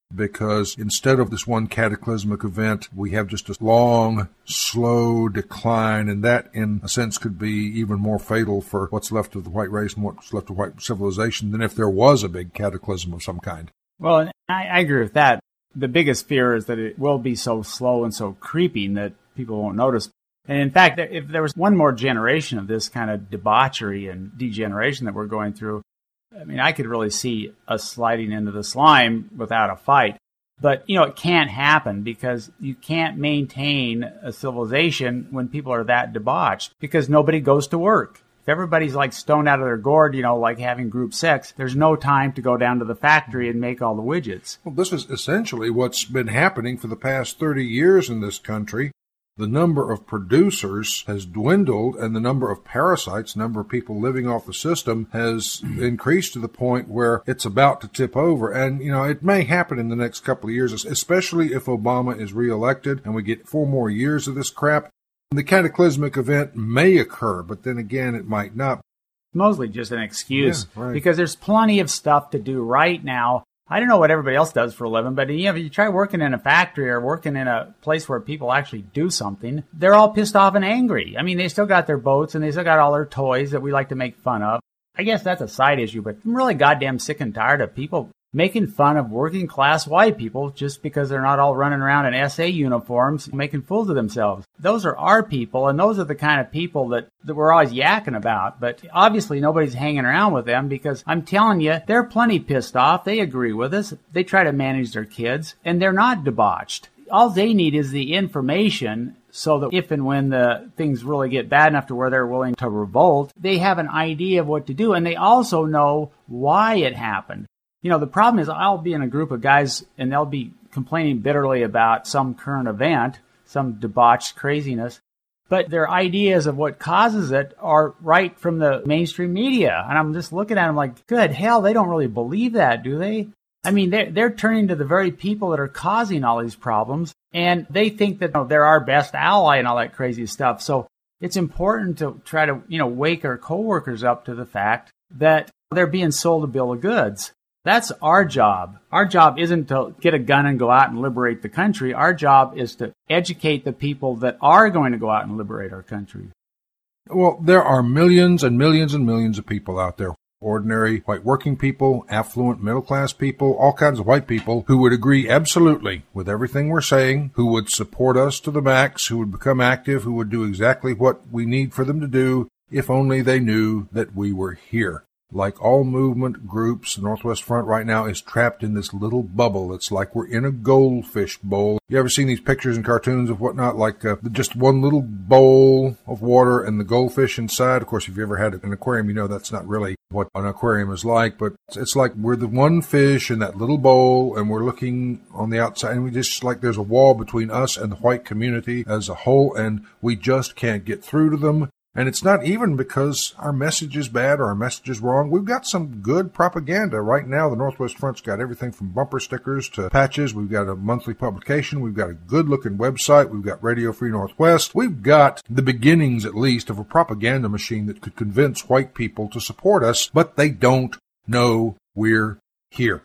because instead of this one cataclysmic event, we have just a long, slow decline, and that, in a sense, could be even more fatal for what's left of the white race and what's left of white civilization than if there was a big cataclysm of some kind. Well, I, I agree with that. The biggest fear is that it will be so slow and so creeping that people won't notice. And in fact, if there was one more generation of this kind of debauchery and degeneration that we're going through, I mean, I could really see us sliding into the slime without a fight. But, you know, it can't happen because you can't maintain a civilization when people are that debauched because nobody goes to work. If everybody's like stoned out of their gourd, you know, like having group sex, there's no time to go down to the factory and make all the widgets. Well, this is essentially what's been happening for the past thirty years in this country. The number of producers has dwindled, and the number of parasites, number of people living off the system, has increased to the point where it's about to tip over. And, you know, it may happen in the next couple of years, especially if Obama is reelected and we get four more years of this crap. The cataclysmic event may occur, but then again, it might not. Mostly just an excuse, yeah, right. Because there's plenty of stuff to do right now. I don't know what everybody else does for a living, but you know, if you try working in a factory or working in a place where people actually do something, they're all pissed off and angry. I mean, they still got their boats and they still got all their toys that we like to make fun of. I guess that's a side issue, but I'm really goddamn sick and tired of people making fun of working class white people just because they're not all running around in S A uniforms making fools of themselves. Those are our people, and those are the kind of people that, that we're always yakking about. But obviously nobody's hanging around with them because I'm telling you, they're plenty pissed off. They agree with us. They try to manage their kids, and they're not debauched. All they need is the information so that if and when the things really get bad enough to where they're willing to revolt, they have an idea of what to do, and they also know why it happened. You know, the problem is I'll be in a group of guys and they'll be complaining bitterly about some current event, some debauched craziness, but their ideas of what causes it are right from the mainstream media. And I'm just looking at them like, good hell, they don't really believe that, do they? I mean, they're, they're turning to the very people that are causing all these problems, and they think that you know, they're our best ally and all that crazy stuff. So it's important to try to, you know, wake our coworkers up to the fact that they're being sold a bill of goods. That's our job. Our job isn't to get a gun and go out and liberate the country. Our job is to educate the people that are going to go out and liberate our country. Well, there are millions and millions and millions of people out there. Ordinary white working people, affluent middle-class people, all kinds of white people who would agree absolutely with everything we're saying, who would support us to the max, who would become active, who would do exactly what we need for them to do if only they knew that we were here. Like all movement groups, the Northwest Front right now is trapped in this little bubble. It's like we're in a goldfish bowl. You ever seen these pictures and cartoons of whatnot, like uh, just one little bowl of water and the goldfish inside? Of course, if you ever had an aquarium, you know that's not really what an aquarium is like, but it's like we're the one fish in that little bowl, and we're looking on the outside, and we just like there's a wall between us and the white community as a whole, and we just can't get through to them. And it's not even because our message is bad or our message is wrong. We've got some good propaganda. Right now, the Northwest Front's got everything from bumper stickers to patches. We've got a monthly publication. We've got a good-looking website. We've got Radio Free Northwest. We've got the beginnings, at least, of a propaganda machine that could convince white people to support us, but they don't know we're here.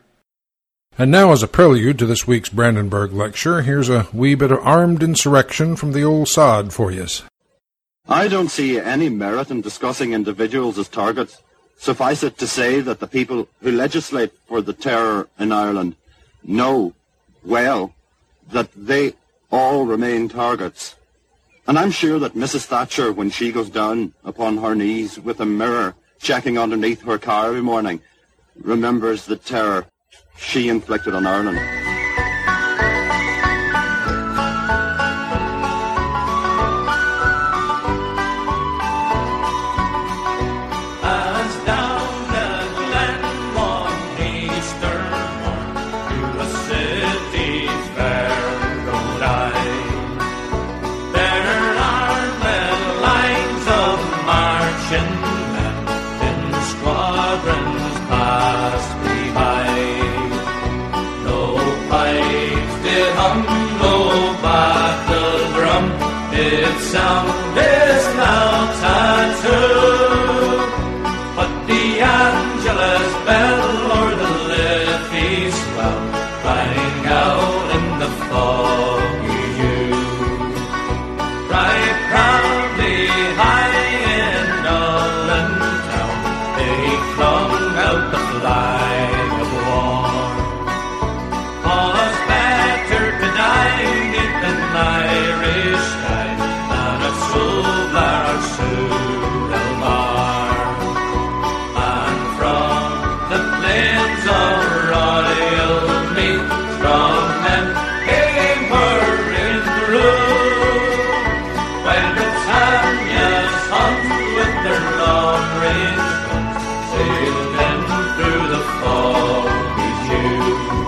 And now, as a prelude to this week's Brandenburg lecture, here's a wee bit of armed insurrection from the old sod for yous. I don't see any merit in discussing individuals as targets. Suffice it to say that the people who legislate for the terror in Ireland know well that they all remain targets. And I'm sure that Missus Thatcher, when she goes down upon her knees with a mirror checking underneath her car every morning, remembers the terror she inflicted on Ireland. Sound is now tattoo, but the Angelus bell or the Liffey swell, riding flag of war. Was better to die neath an Irish sky than at Suvlar or Surelmar. And from the plains of royal Meath, strong men came whirling through, when Britannia's hunt with their long-range guns sailed in through the foggy dew.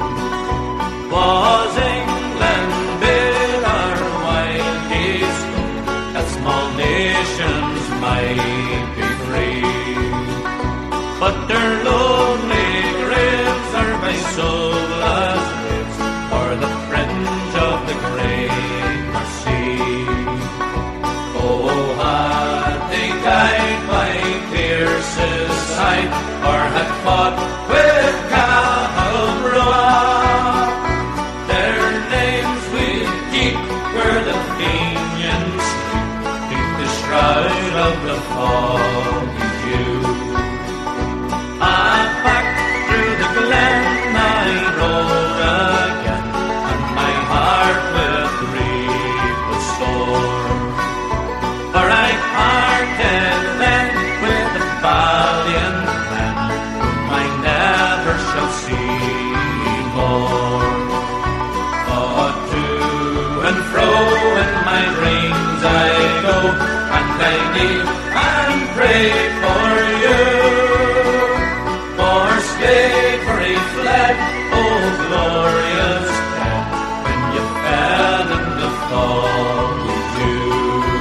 Was England bitter while he spoke that small nations might be free? But their lonely graves are by soulless graves, or the fringe of the great Mersey. Oh, had they died by Pierce's side, or had fought with Cahalbrook, their names we'll keep where the Fenians sleep, beneath the shroud of the foggy dew. Ah, back through the glen I rode again, and my heart with grief was sore. For I parted then with a valiant man, whom I never shall see more. Oh, to and fro in my dreams I go, and I kneel and pray for you. For slavery fled, oh glorious dead, when you fell in the foggy dew.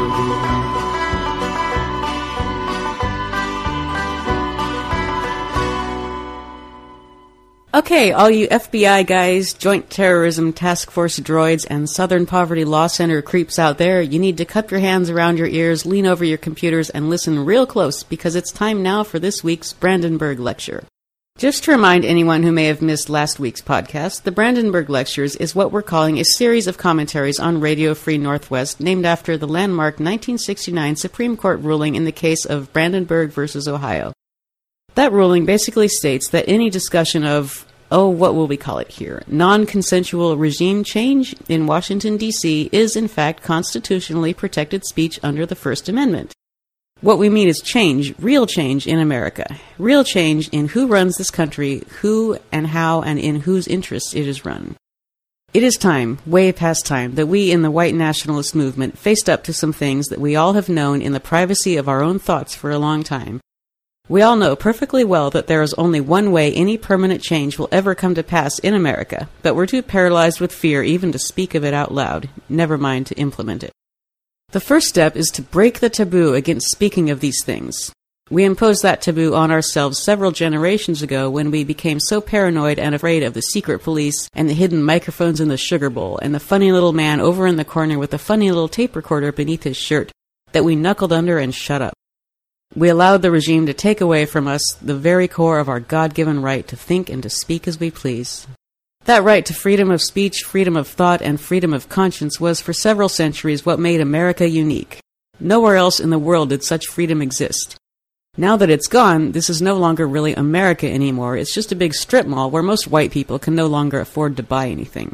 Okay, all you F B I guys, Joint Terrorism Task Force droids, and Southern Poverty Law Center creeps out there, you need to cup your hands around your ears, lean over your computers, and listen real close, because it's time now for this week's Brandenburg Lecture. Just to remind anyone who may have missed last week's podcast, the Brandenburg Lectures is what we're calling a series of commentaries on Radio Free Northwest named after the landmark nineteen sixty-nine Supreme Court ruling in the case of Brandenburg versus Ohio. That ruling basically states that any discussion of, oh, what will we call it here, non-consensual regime change in Washington, D C is in fact constitutionally protected speech under the First Amendment. What we mean is change, real change in America. Real change in who runs this country, who and how and in whose interests it is run. It is time, way past time, that we in the white nationalist movement faced up to some things that we all have known in the privacy of our own thoughts for a long time. We all know perfectly well that there is only one way any permanent change will ever come to pass in America, but we're too paralyzed with fear even to speak of it out loud, never mind to implement it. The first step is to break the taboo against speaking of these things. We imposed that taboo on ourselves several generations ago when we became so paranoid and afraid of the secret police and the hidden microphones in the sugar bowl and the funny little man over in the corner with the funny little tape recorder beneath his shirt that we knuckled under and shut up. We allowed the regime to take away from us the very core of our God-given right to think and to speak as we please. That right to freedom of speech, freedom of thought, and freedom of conscience was for several centuries what made America unique. Nowhere else in the world did such freedom exist. Now that it's gone, this is no longer really America anymore. It's just a big strip mall where most white people can no longer afford to buy anything.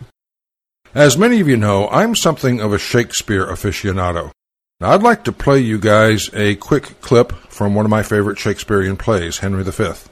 As many of you know, I'm something of a Shakespeare aficionado. Now, I'd like to play you guys a quick clip from one of my favorite Shakespearean plays, Henry the Fifth.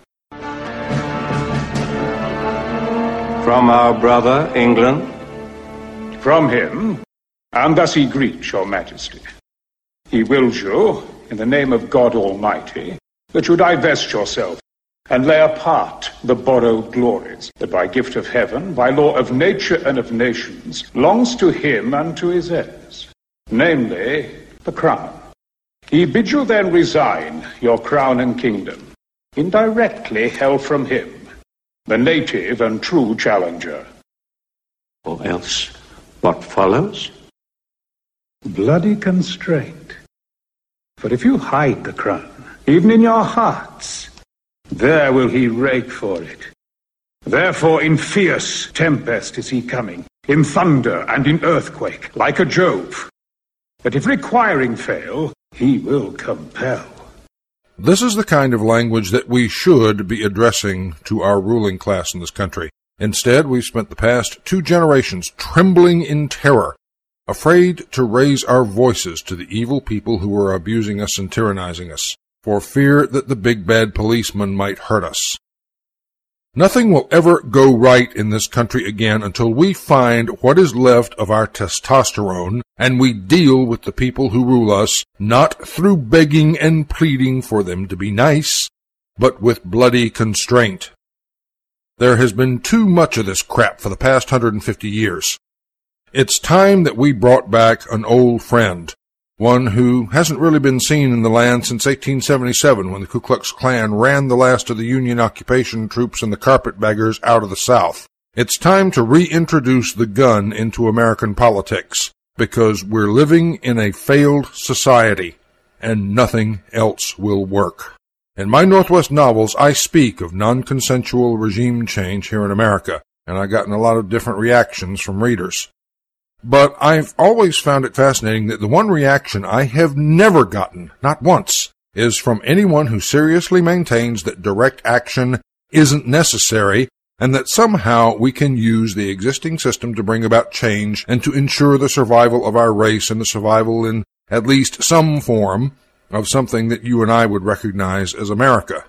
From our brother, England? From him, and thus he greets your majesty. He wills you, in the name of God Almighty, that you divest yourself and lay apart the borrowed glories that by gift of heaven, by law of nature and of nations, longs to him and to his heirs, namely, the crown. He bids you then resign your crown and kingdom, indirectly held from him, the native and true challenger. Or else, what follows? Bloody constraint. For if you hide the crown, even in your hearts, there will he rake for it. Therefore in fierce tempest is he coming, in thunder and in earthquake, like a Jove. But if requiring fail, he will compel. This is the kind of language that we should be addressing to our ruling class in this country. Instead, we've spent the past two generations trembling in terror, afraid to raise our voices to the evil people who are abusing us and tyrannizing us, for fear that the big bad policeman might hurt us. Nothing will ever go right in this country again until we find what is left of our testosterone and we deal with the people who rule us, not through begging and pleading for them to be nice, but with bloody constraint. There has been too much of this crap for the past one hundred fifty years. It's time that we brought back an old friend, one who hasn't really been seen in the land since eighteen seventy-seven, when the Ku Klux Klan ran the last of the Union occupation troops and the carpetbaggers out of the South. It's time to reintroduce the gun into American politics, because we're living in a failed society, and nothing else will work. In my Northwest novels, I speak of non-consensual regime change here in America, and I've gotten a lot of different reactions from readers. But I've always found it fascinating that the one reaction I have never gotten, not once, is from anyone who seriously maintains that direct action isn't necessary and that somehow we can use the existing system to bring about change and to ensure the survival of our race and the survival in at least some form of something that you and I would recognize as America.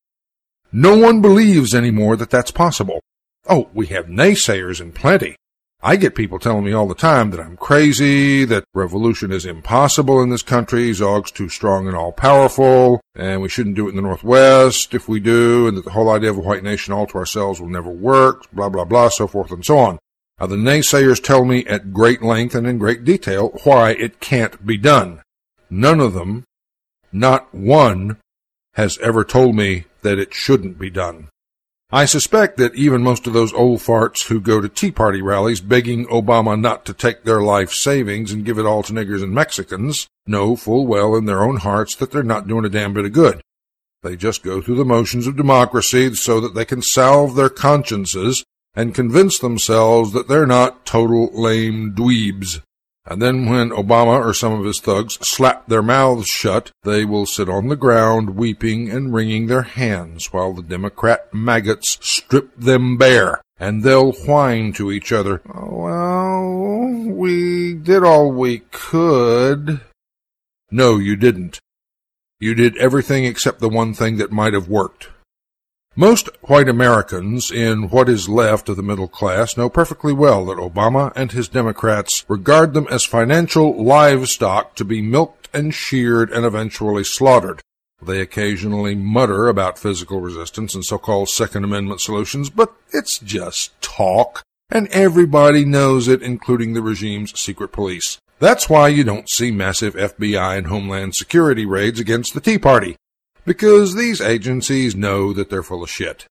No one believes anymore that that's possible. Oh, we have naysayers in plenty. I get people telling me all the time that I'm crazy, that revolution is impossible in this country, Zog's too strong and all-powerful, and we shouldn't do it in the Northwest if we do, and that the whole idea of a white nation all to ourselves will never work, blah, blah, blah, so forth and so on. Now, the naysayers tell me at great length and in great detail why it can't be done. None of them, not one, has ever told me that it shouldn't be done. I suspect that even most of those old farts who go to Tea Party rallies begging Obama not to take their life savings and give it all to niggers and Mexicans know full well in their own hearts that they're not doing a damn bit of good. They just go through the motions of democracy so that they can salve their consciences and convince themselves that they're not total lame dweebs. And then when Obama or some of his thugs slap their mouths shut, they will sit on the ground weeping and wringing their hands while the Democrat maggots strip them bare. And they'll whine to each other, "Oh, well, we did all we could." No, you didn't. You did everything except the one thing that might have worked. Most white Americans in what is left of the middle class know perfectly well that Obama and his Democrats regard them as financial livestock to be milked and sheared and eventually slaughtered. They occasionally mutter about physical resistance and so-called Second Amendment solutions, but it's just talk, and everybody knows it, including the regime's secret police. That's why you don't see massive F B I and Homeland Security raids against the Tea Party, because these agencies know that they're full of shit.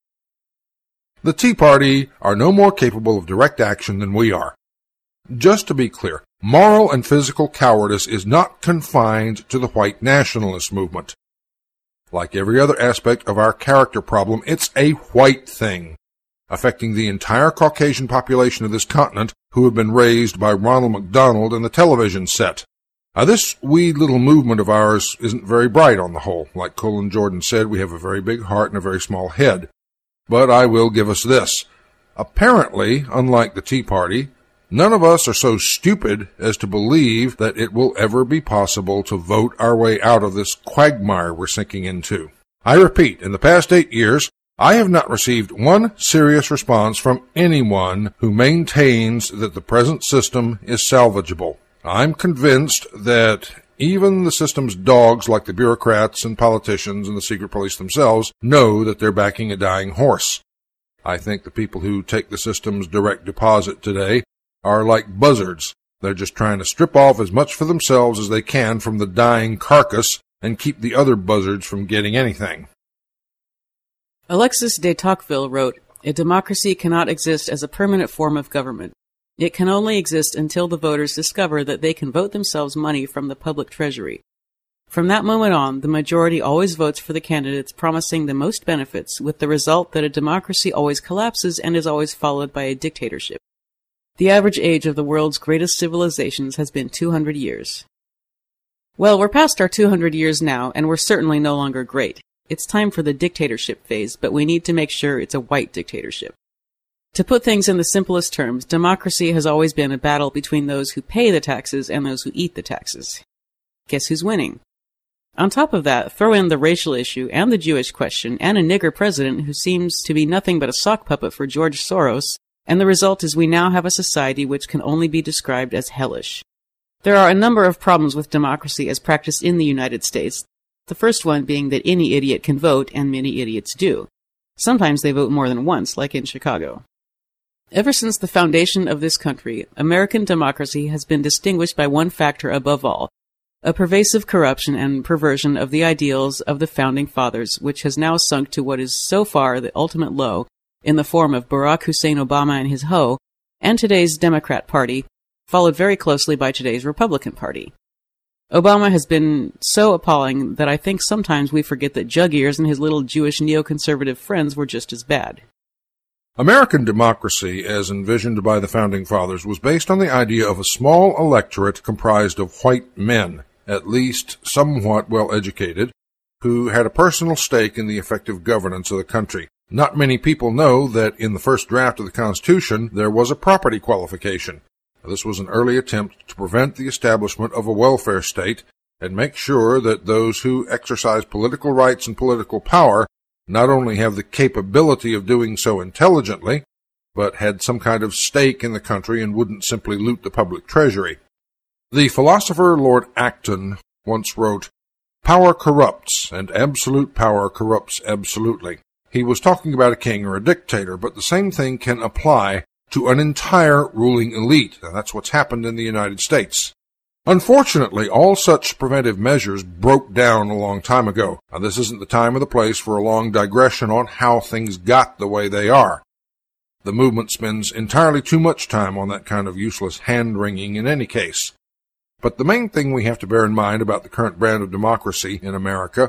The Tea Party are no more capable of direct action than we are. Just to be clear, moral and physical cowardice is not confined to the white nationalist movement. Like every other aspect of our character problem, it's a white thing, affecting the entire Caucasian population of this continent who have been raised by Ronald McDonald and the television set. Now, this wee little movement of ours isn't very bright on the whole. Like Colin Jordan said, we have a very big heart and a very small head. But I will give us this. Apparently, unlike the Tea Party, none of us are so stupid as to believe that it will ever be possible to vote our way out of this quagmire we're sinking into. I repeat, in the past eight years, I have not received one serious response from anyone who maintains that the present system is salvageable. I'm convinced that even the system's dogs, like the bureaucrats and politicians and the secret police themselves, know that they're backing a dying horse. I think the people who take the system's direct deposit today are like buzzards. They're just trying to strip off as much for themselves as they can from the dying carcass and keep the other buzzards from getting anything. Alexis de Tocqueville wrote, "A democracy cannot exist as a permanent form of government. It can only exist until the voters discover that they can vote themselves money from the public treasury. From that moment on, the majority always votes for the candidates promising the most benefits, with the result that a democracy always collapses and is always followed by a dictatorship. The average age of the world's greatest civilizations has been two hundred years. Well, we're past our two hundred years now, and we're certainly no longer great. It's time for the dictatorship phase, but we need to make sure it's a white dictatorship. To put things in the simplest terms, democracy has always been a battle between those who pay the taxes and those who eat the taxes. Guess who's winning? On top of that, throw in the racial issue and the Jewish question and a nigger president who seems to be nothing but a sock puppet for George Soros, and the result is we now have a society which can only be described as hellish. There are a number of problems with democracy as practiced in the United States, the first one being that any idiot can vote, and many idiots do. Sometimes they vote more than once, like in Chicago. Ever since the foundation of this country, American democracy has been distinguished by one factor above all, a pervasive corruption and perversion of the ideals of the Founding Fathers, which has now sunk to what is so far the ultimate low in the form of Barack Hussein Obama and his hoe, and today's Democrat Party, followed very closely by today's Republican Party. Obama has been so appalling that I think sometimes we forget that Jug Ears and his little Jewish neoconservative friends were just as bad. American democracy, as envisioned by the Founding Fathers, was based on the idea of a small electorate comprised of white men, at least somewhat well-educated, who had a personal stake in the effective governance of the country. Not many people know that in the first draft of the Constitution there was a property qualification. This was an early attempt to prevent the establishment of a welfare state and make sure that those who exercise political rights and political power not only have the capability of doing so intelligently, but had some kind of stake in the country and wouldn't simply loot the public treasury. The philosopher Lord Acton once wrote, "Power corrupts, and absolute power corrupts absolutely." He was talking about a king or a dictator, but the same thing can apply to an entire ruling elite. Now, that's what's happened in the United States. Unfortunately, all such preventive measures broke down a long time ago. Now, this isn't the time or the place for a long digression on how things got the way they are. The movement spends entirely too much time on that kind of useless hand-wringing in any case. But the main thing we have to bear in mind about the current brand of democracy in America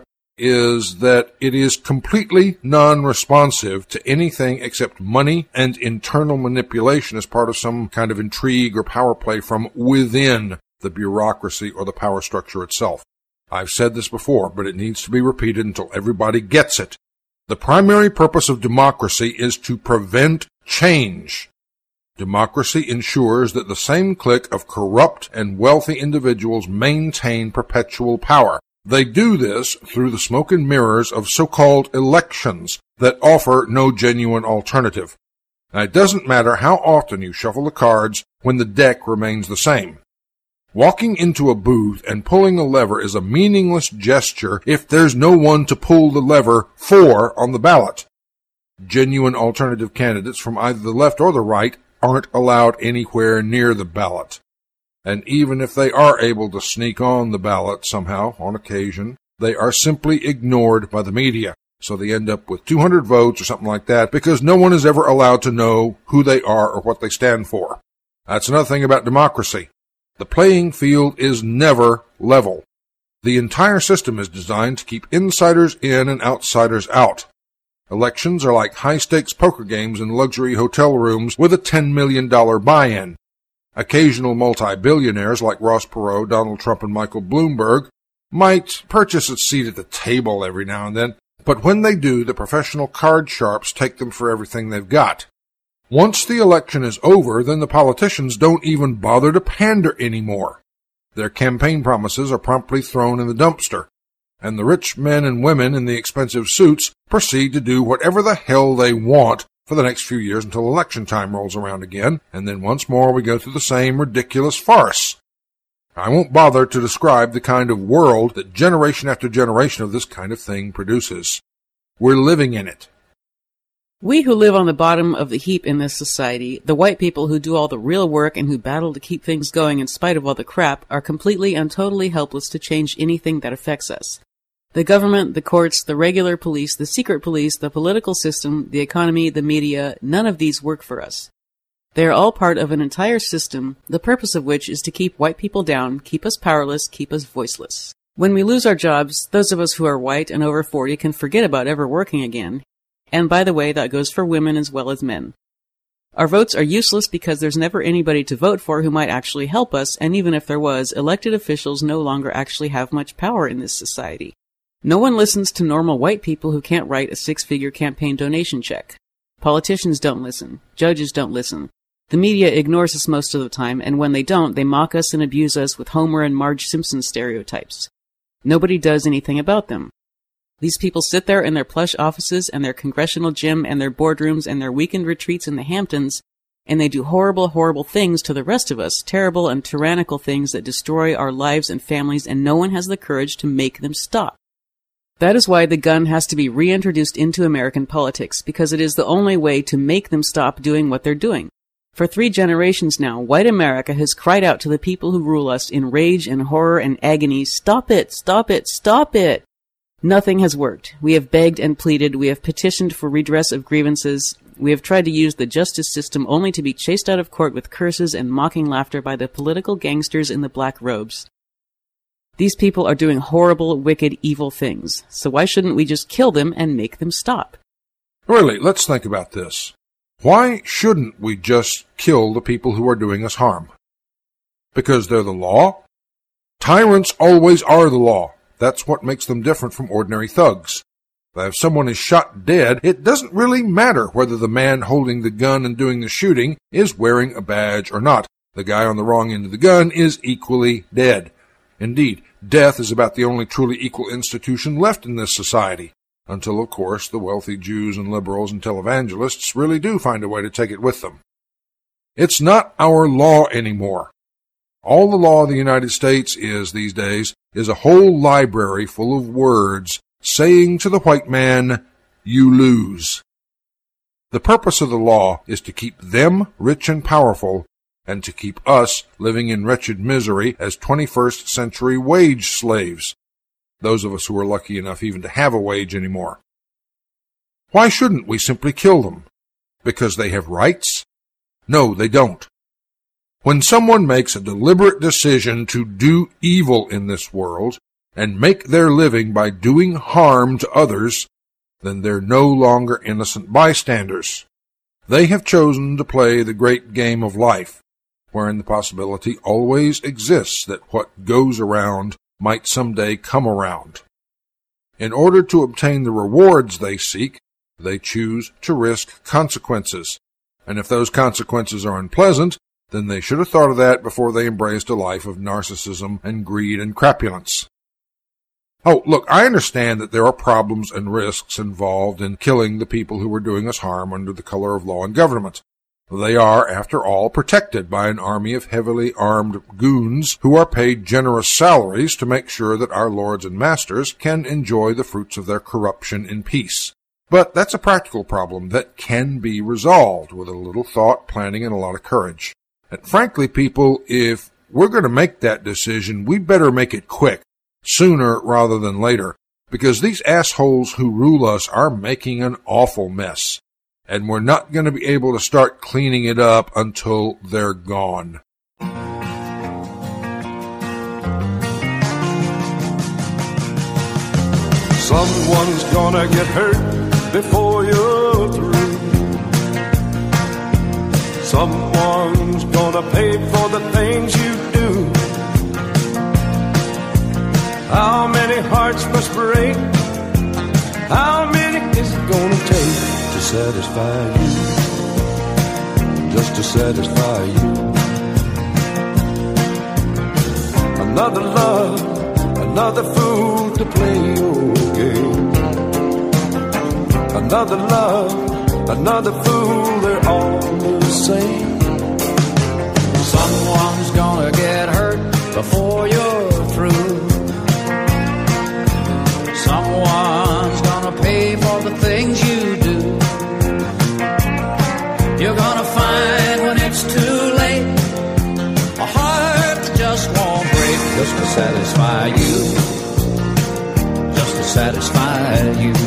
is that it is completely non-responsive to anything except money and internal manipulation as part of some kind of intrigue or power play from within the bureaucracy or the power structure itself. I've said this before, but it needs to be repeated until everybody gets it. The primary purpose of democracy is to prevent change. Democracy ensures that the same clique of corrupt and wealthy individuals maintain perpetual power. They do this through the smoke and mirrors of so-called elections that offer no genuine alternative. Now, it doesn't matter how often you shuffle the cards when the deck remains the same. Walking into a booth and pulling a lever is a meaningless gesture if there's no one to pull the lever for on the ballot. Genuine alternative candidates from either the left or the right aren't allowed anywhere near the ballot. And even if they are able to sneak on the ballot somehow, on occasion, they are simply ignored by the media. So they end up with two hundred votes or something like that because no one is ever allowed to know who they are or what they stand for. That's another thing about democracy. The playing field is never level. The entire system is designed to keep insiders in and outsiders out. Elections are like high-stakes poker games in luxury hotel rooms with a ten million dollars buy-in. Occasional multi-billionaires like Ross Perot, Donald Trump, and Michael Bloomberg might purchase a seat at the table every now and then, but when they do, the professional card sharps take them for everything they've got. Once the election is over, then the politicians don't even bother to pander anymore. Their campaign promises are promptly thrown in the dumpster, and the rich men and women in the expensive suits proceed to do whatever the hell they want for the next few years until election time rolls around again, and then once more we go through the same ridiculous farce. I won't bother to describe the kind of world that generation after generation of this kind of thing produces. We're living in it. We who live on the bottom of the heap in this society, the white people who do all the real work and who battle to keep things going in spite of all the crap, are completely and totally helpless to change anything that affects us. The government, the courts, the regular police, the secret police, the political system, the economy, the media, none of these work for us. They are all part of an entire system, the purpose of which is to keep white people down, keep us powerless, keep us voiceless. When we lose our jobs, those of us who are white and over forty can forget about ever working again. And by the way, that goes for women as well as men. Our votes are useless because there's never anybody to vote for who might actually help us, and even if there was, elected officials no longer actually have much power in this society. No one listens to normal white people who can't write a six-figure campaign donation check. Politicians don't listen. Judges don't listen. The media ignores us most of the time, and when they don't, they mock us and abuse us with Homer and Marge Simpson stereotypes. Nobody does anything about them. These people sit there in their plush offices and their congressional gym and their boardrooms and their weekend retreats in the Hamptons, and they do horrible, horrible things to the rest of us, terrible and tyrannical things that destroy our lives and families, and no one has the courage to make them stop. That is why the gun has to be reintroduced into American politics, because it is the only way to make them stop doing what they're doing. For three generations now, white America has cried out to the people who rule us in rage and horror and agony, "Stop it! Stop it! Stop it!" Nothing has worked. We have begged and pleaded. We have petitioned for redress of grievances. We have tried to use the justice system only to be chased out of court with curses and mocking laughter by the political gangsters in the black robes. These people are doing horrible, wicked, evil things. So why shouldn't we just kill them and make them stop? Really, let's think about this. Why shouldn't we just kill the people who are doing us harm? Because they're the law? Tyrants always are the law. That's what makes them different from ordinary thugs. If someone is shot dead, it doesn't really matter whether the man holding the gun and doing the shooting is wearing a badge or not. The guy on the wrong end of the gun is equally dead. Indeed, death is about the only truly equal institution left in this society. Until, of course, the wealthy Jews and liberals and televangelists really do find a way to take it with them. It's not our law anymore. All the law of the United States is, these days, is a whole library full of words saying to the white man, "You lose." The purpose of the law is to keep them rich and powerful, and to keep us living in wretched misery as twenty-first century wage slaves, those of us who are lucky enough even to have a wage anymore. Why shouldn't we simply kill them? Because they have rights? No, they don't. When someone makes a deliberate decision to do evil in this world and make their living by doing harm to others, then they're no longer innocent bystanders. They have chosen to play the great game of life, wherein the possibility always exists that what goes around might someday come around. In order to obtain the rewards they seek, they choose to risk consequences, and if those consequences are unpleasant, then they should have thought of that before they embraced a life of narcissism and greed and crapulence. Oh, look, I understand that there are problems and risks involved in killing the people who are doing us harm under the color of law and government. They are, after all, protected by an army of heavily armed goons who are paid generous salaries to make sure that our lords and masters can enjoy the fruits of their corruption in peace. But that's a practical problem that can be resolved with a little thought, planning, and a lot of courage. And frankly, people, if we're going to make that decision, we better make it quick, sooner rather than later, because these assholes who rule us are making an awful mess, and we're not going to be able to start cleaning it up until they're gone. Someone's gonna get hurt before you're through. Someone's gonna pay for the things you do. How many hearts must break? How many is it gonna take to satisfy you? Just to satisfy you. Another love, another fool to play your game. Another love, another fool, they're all the same. Someone's gonna get hurt before you're through. Someone's gonna pay for the things you do. You're gonna find when it's too late a heart that just won't break, just to satisfy you, just to satisfy you.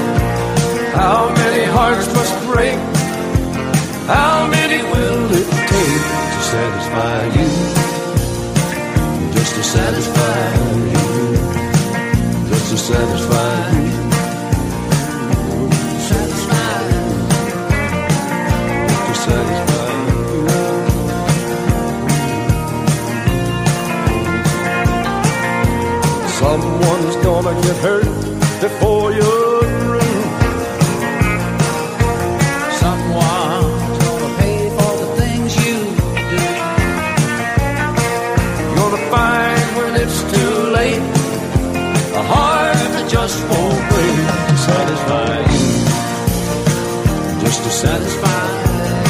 How many hearts must break? How many will it satisfy you, just to satisfy you. Satisfy you, just to satisfy you. Someone's gonna get hurt before you're through. Someone's gonna pay for the things you do. You're gonna find when it's too late, A heart that just won't break to satisfy you, just to satisfy you.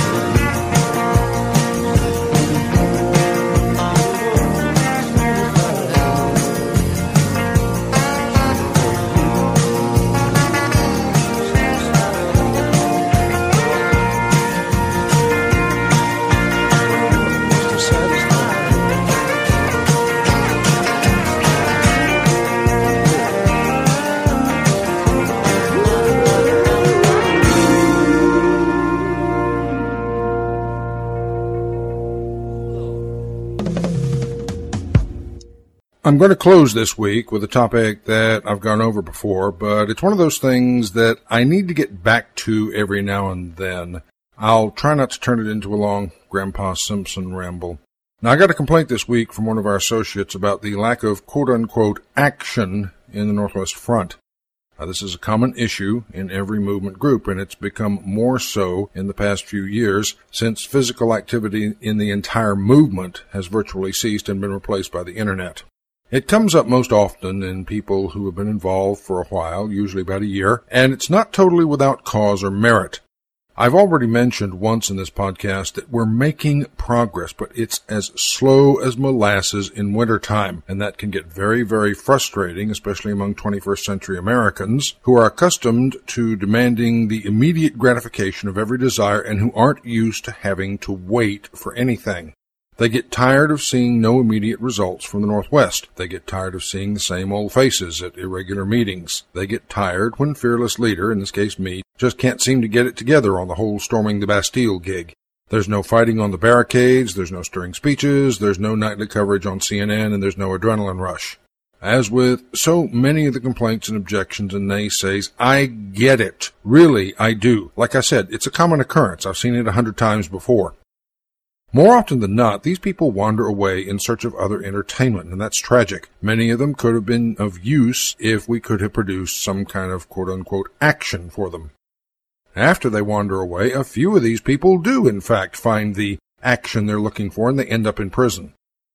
I'm going to close this week with a topic that I've gone over before, but it's one of those things that I need to get back to every now and then. I'll try not to turn it into a long Grandpa Simpson ramble. Now, I got a complaint this week from one of our associates about the lack of quote-unquote action in the Northwest Front. Now, this is a common issue in every movement group, and it's become more so in the past few years since physical activity in the entire movement has virtually ceased and been replaced by the Internet. It comes up most often in people who have been involved for a while, usually about a year, and it's not totally without cause or merit. I've already mentioned once in this podcast that we're making progress, but it's as slow as molasses in wintertime, and that can get very, very frustrating, especially among twenty-first century Americans who are accustomed to demanding the immediate gratification of every desire and who aren't used to having to wait for anything. They get tired of seeing no immediate results from the Northwest. They get tired of seeing the same old faces at irregular meetings. They get tired when fearless leader, in this case me, just can't seem to get it together on the whole storming the Bastille gig. There's no fighting on the barricades, there's no stirring speeches, there's no nightly coverage on C N N, and there's no adrenaline rush. As with so many of the complaints and objections and naysays, I get it. Really, I do. Like I said, it's a common occurrence. I've seen it a hundred times before. More often than not, these people wander away in search of other entertainment, and that's tragic. Many of them could have been of use if we could have produced some kind of quote-unquote action for them. After they wander away, a few of these people do, in fact, find the action they're looking for, and they end up in prison.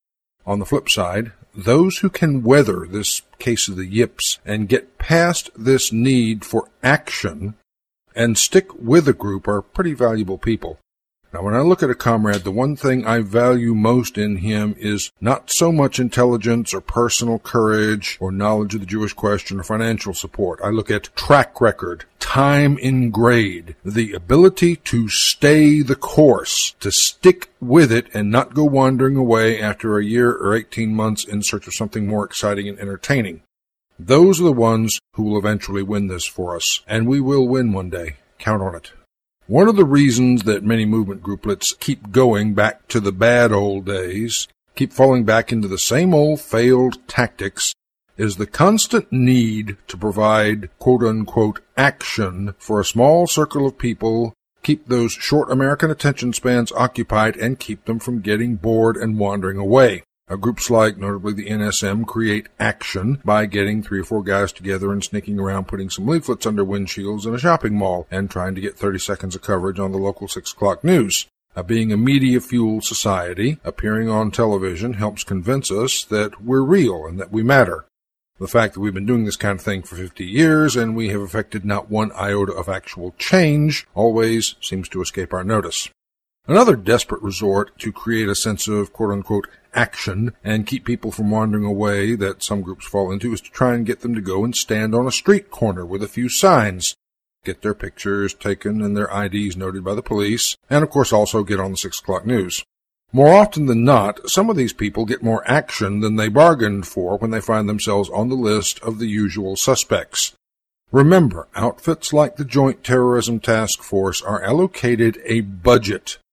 On the flip side, those who can weather this case of the yips and get past this need for action and stick with a group are pretty valuable people. Now, when I look at a comrade, the one thing I value most in him is not so much intelligence or personal courage or knowledge of the Jewish question or financial support. I look at track record, time in grade, the ability to stay the course, to stick with it and not go wandering away after a year or eighteen months in search of something more exciting and entertaining. Those are the ones who will eventually win this for us, and we will win one day. Count on it. One of the reasons that many movement grouplets keep going back to the bad old days, keep falling back into the same old failed tactics, is the constant need to provide quote-unquote action for a small circle of people, keep those short American attention spans occupied, and keep them from getting bored and wandering away. Uh, groups like, notably the N S M, create action by getting three or four guys together and sneaking around putting some leaflets under windshields in a shopping mall and trying to get thirty seconds of coverage on the local six o'clock news. Uh, being a media-fueled society, appearing on television helps convince us that we're real and that we matter. The fact that we've been doing this kind of thing for fifty years and we have effected not one iota of actual change always seems to escape our notice. Another desperate resort to create a sense of quote-unquote action and keep people from wandering away that some groups fall into is to try and get them to go and stand on a street corner with a few signs, get their pictures taken and their I Ds noted by the police, and of course also get on the six o'clock news. More often than not, some of these people get more action than they bargained for when they find themselves on the list of the usual suspects. Remember, outfits like the Joint Terrorism Task Force are allocated a budget.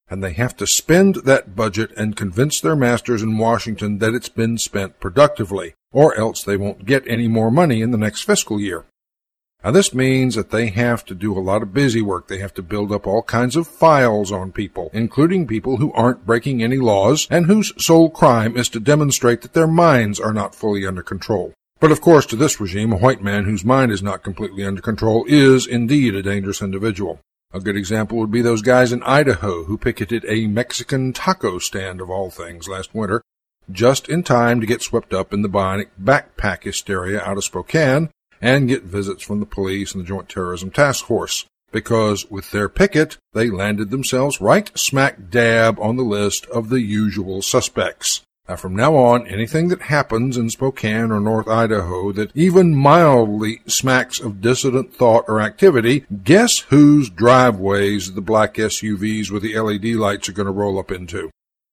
and they have to spend that budget and convince their masters in Washington that it's been spent productively, or else they won't get any more money in the next fiscal year. Now, this means that they have to do a lot of busy work. They have to build up all kinds of files on people, including people who aren't breaking any laws and whose sole crime is to demonstrate that their minds are not fully under control. But of course, to this regime, a white man whose mind is not completely under control is indeed a dangerous individual. A good example would be those guys in Idaho who picketed a Mexican taco stand of all things last winter, just in time to get swept up in the bionic backpack hysteria out of Spokane and get visits from the police and the Joint Terrorism Task Force, because with their picket, they landed themselves right smack dab on the list of the usual suspects. Now, from now on, anything that happens in Spokane or North Idaho that even mildly smacks of dissident thought or activity, guess whose driveways the black S U Vs with the L E D lights are going to roll up into?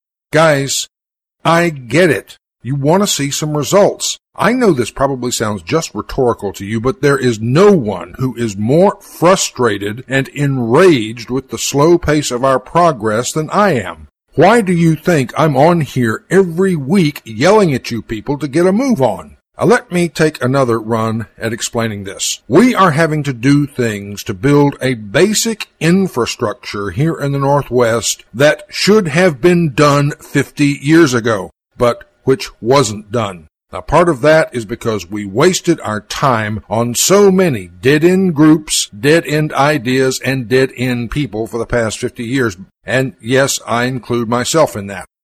Guys, I get it. You want to see some results. I know this probably sounds just rhetorical to you, but there is no one who is more frustrated and enraged with the slow pace of our progress than I am. Why do you think I'm on here every week yelling at you people to get a move on? Now, let me take another run at explaining this. We are having to do things to build a basic infrastructure here in the Northwest that should have been done fifty years ago, but which wasn't done. Now, part of that is because we wasted our time on so many dead-end groups, dead-end ideas, and dead-end people for the past fifty years. And yes, I include myself in that.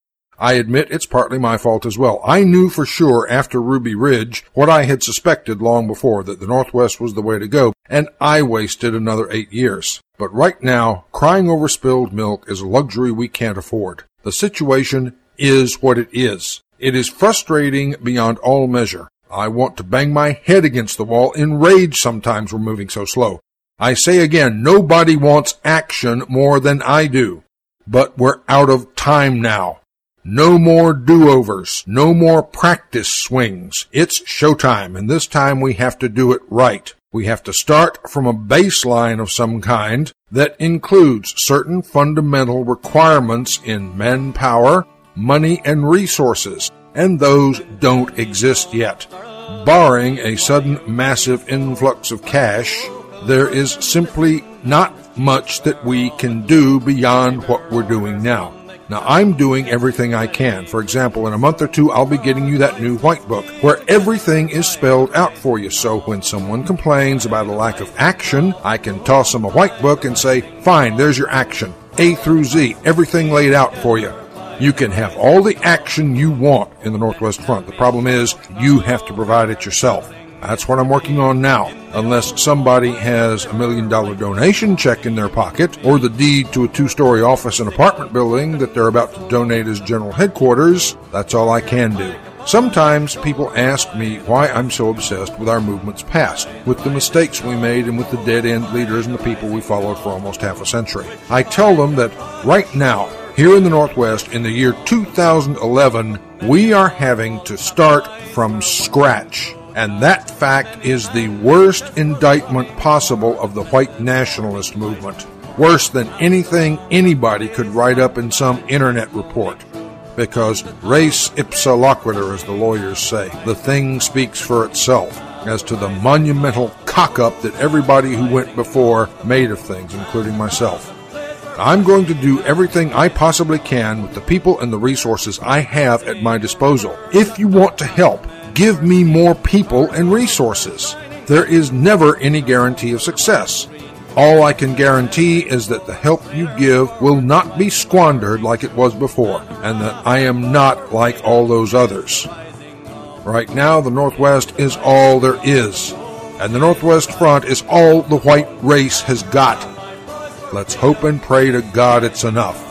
I admit it's partly my fault as well. I knew for sure after Ruby Ridge what I had suspected long before, that the Northwest was the way to go, and I wasted another eight years. But right now, crying over spilled milk is a luxury we can't afford. The situation is what it is. It is frustrating beyond all measure. I want to bang my head against the wall in rage sometimes we're moving so slow. I say again, nobody wants action more than I do. But we're out of time now. No more do-overs. No more practice swings. It's showtime, and this time we have to do it right. We have to start from a baseline of some kind that includes certain fundamental requirements in manpower, money, and resources, and those don't exist yet. Barring a sudden massive influx of cash, there is simply not much that we can do beyond what we're doing now. Now, I'm doing everything I can. For example, in a month or two, I'll be getting you that new white book where everything is spelled out for you. So when someone complains about a lack of action, I can toss them a white book and say, fine, there's your action. A through Z, everything laid out for you. You can have all the action you want in the Northwest Front. The problem is you have to provide it yourself. That's what I'm working on now. Unless somebody has a million dollar donation check in their pocket or the deed to a two-story office and apartment building that they're about to donate as general headquarters, that's all I can do. Sometimes people ask me why I'm so obsessed with our movement's past, with the mistakes we made and with the dead-end leaders and the people we followed for almost half a century. I tell them that right now, here in the Northwest, in the year two thousand eleven, we are having to start from scratch. And that fact is the worst indictment possible of the white nationalist movement. Worse than anything anybody could write up in some internet report. Because res ipsa loquitur, as the lawyers say, the thing speaks for itself as to the monumental cock-up that everybody who went before made of things, including myself. I'm going to do everything I possibly can with the people and the resources I have at my disposal. If you want to help, give me more people and resources. There is never any guarantee of success. All I can guarantee is that the help you give will not be squandered like it was before, and that I am not like all those others. Right now, the Northwest is all there is, and the Northwest Front is all the white race has got. Let's hope and pray to God it's enough.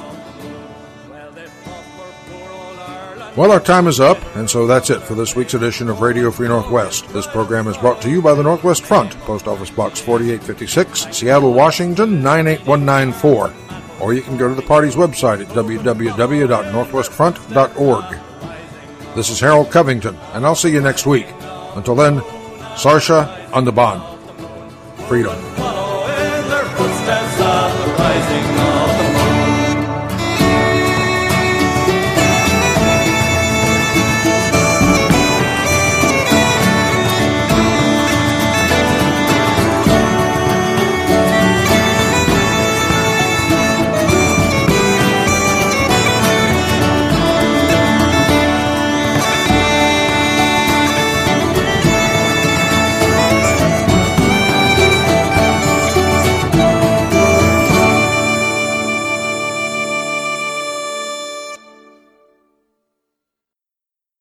Well, our time is up, and so that's it for this week's edition of Radio Free Northwest. This program is brought to you by the Northwest Front, Post Office Box forty-eight fifty-six, Seattle, Washington, nine eight one nine four. Or you can go to the party's website at w w w dot northwest front dot org. This is Harold Covington, and I'll see you next week. Until then, Sarsha on the Bond. Freedom. Follow in their footsteps on the rising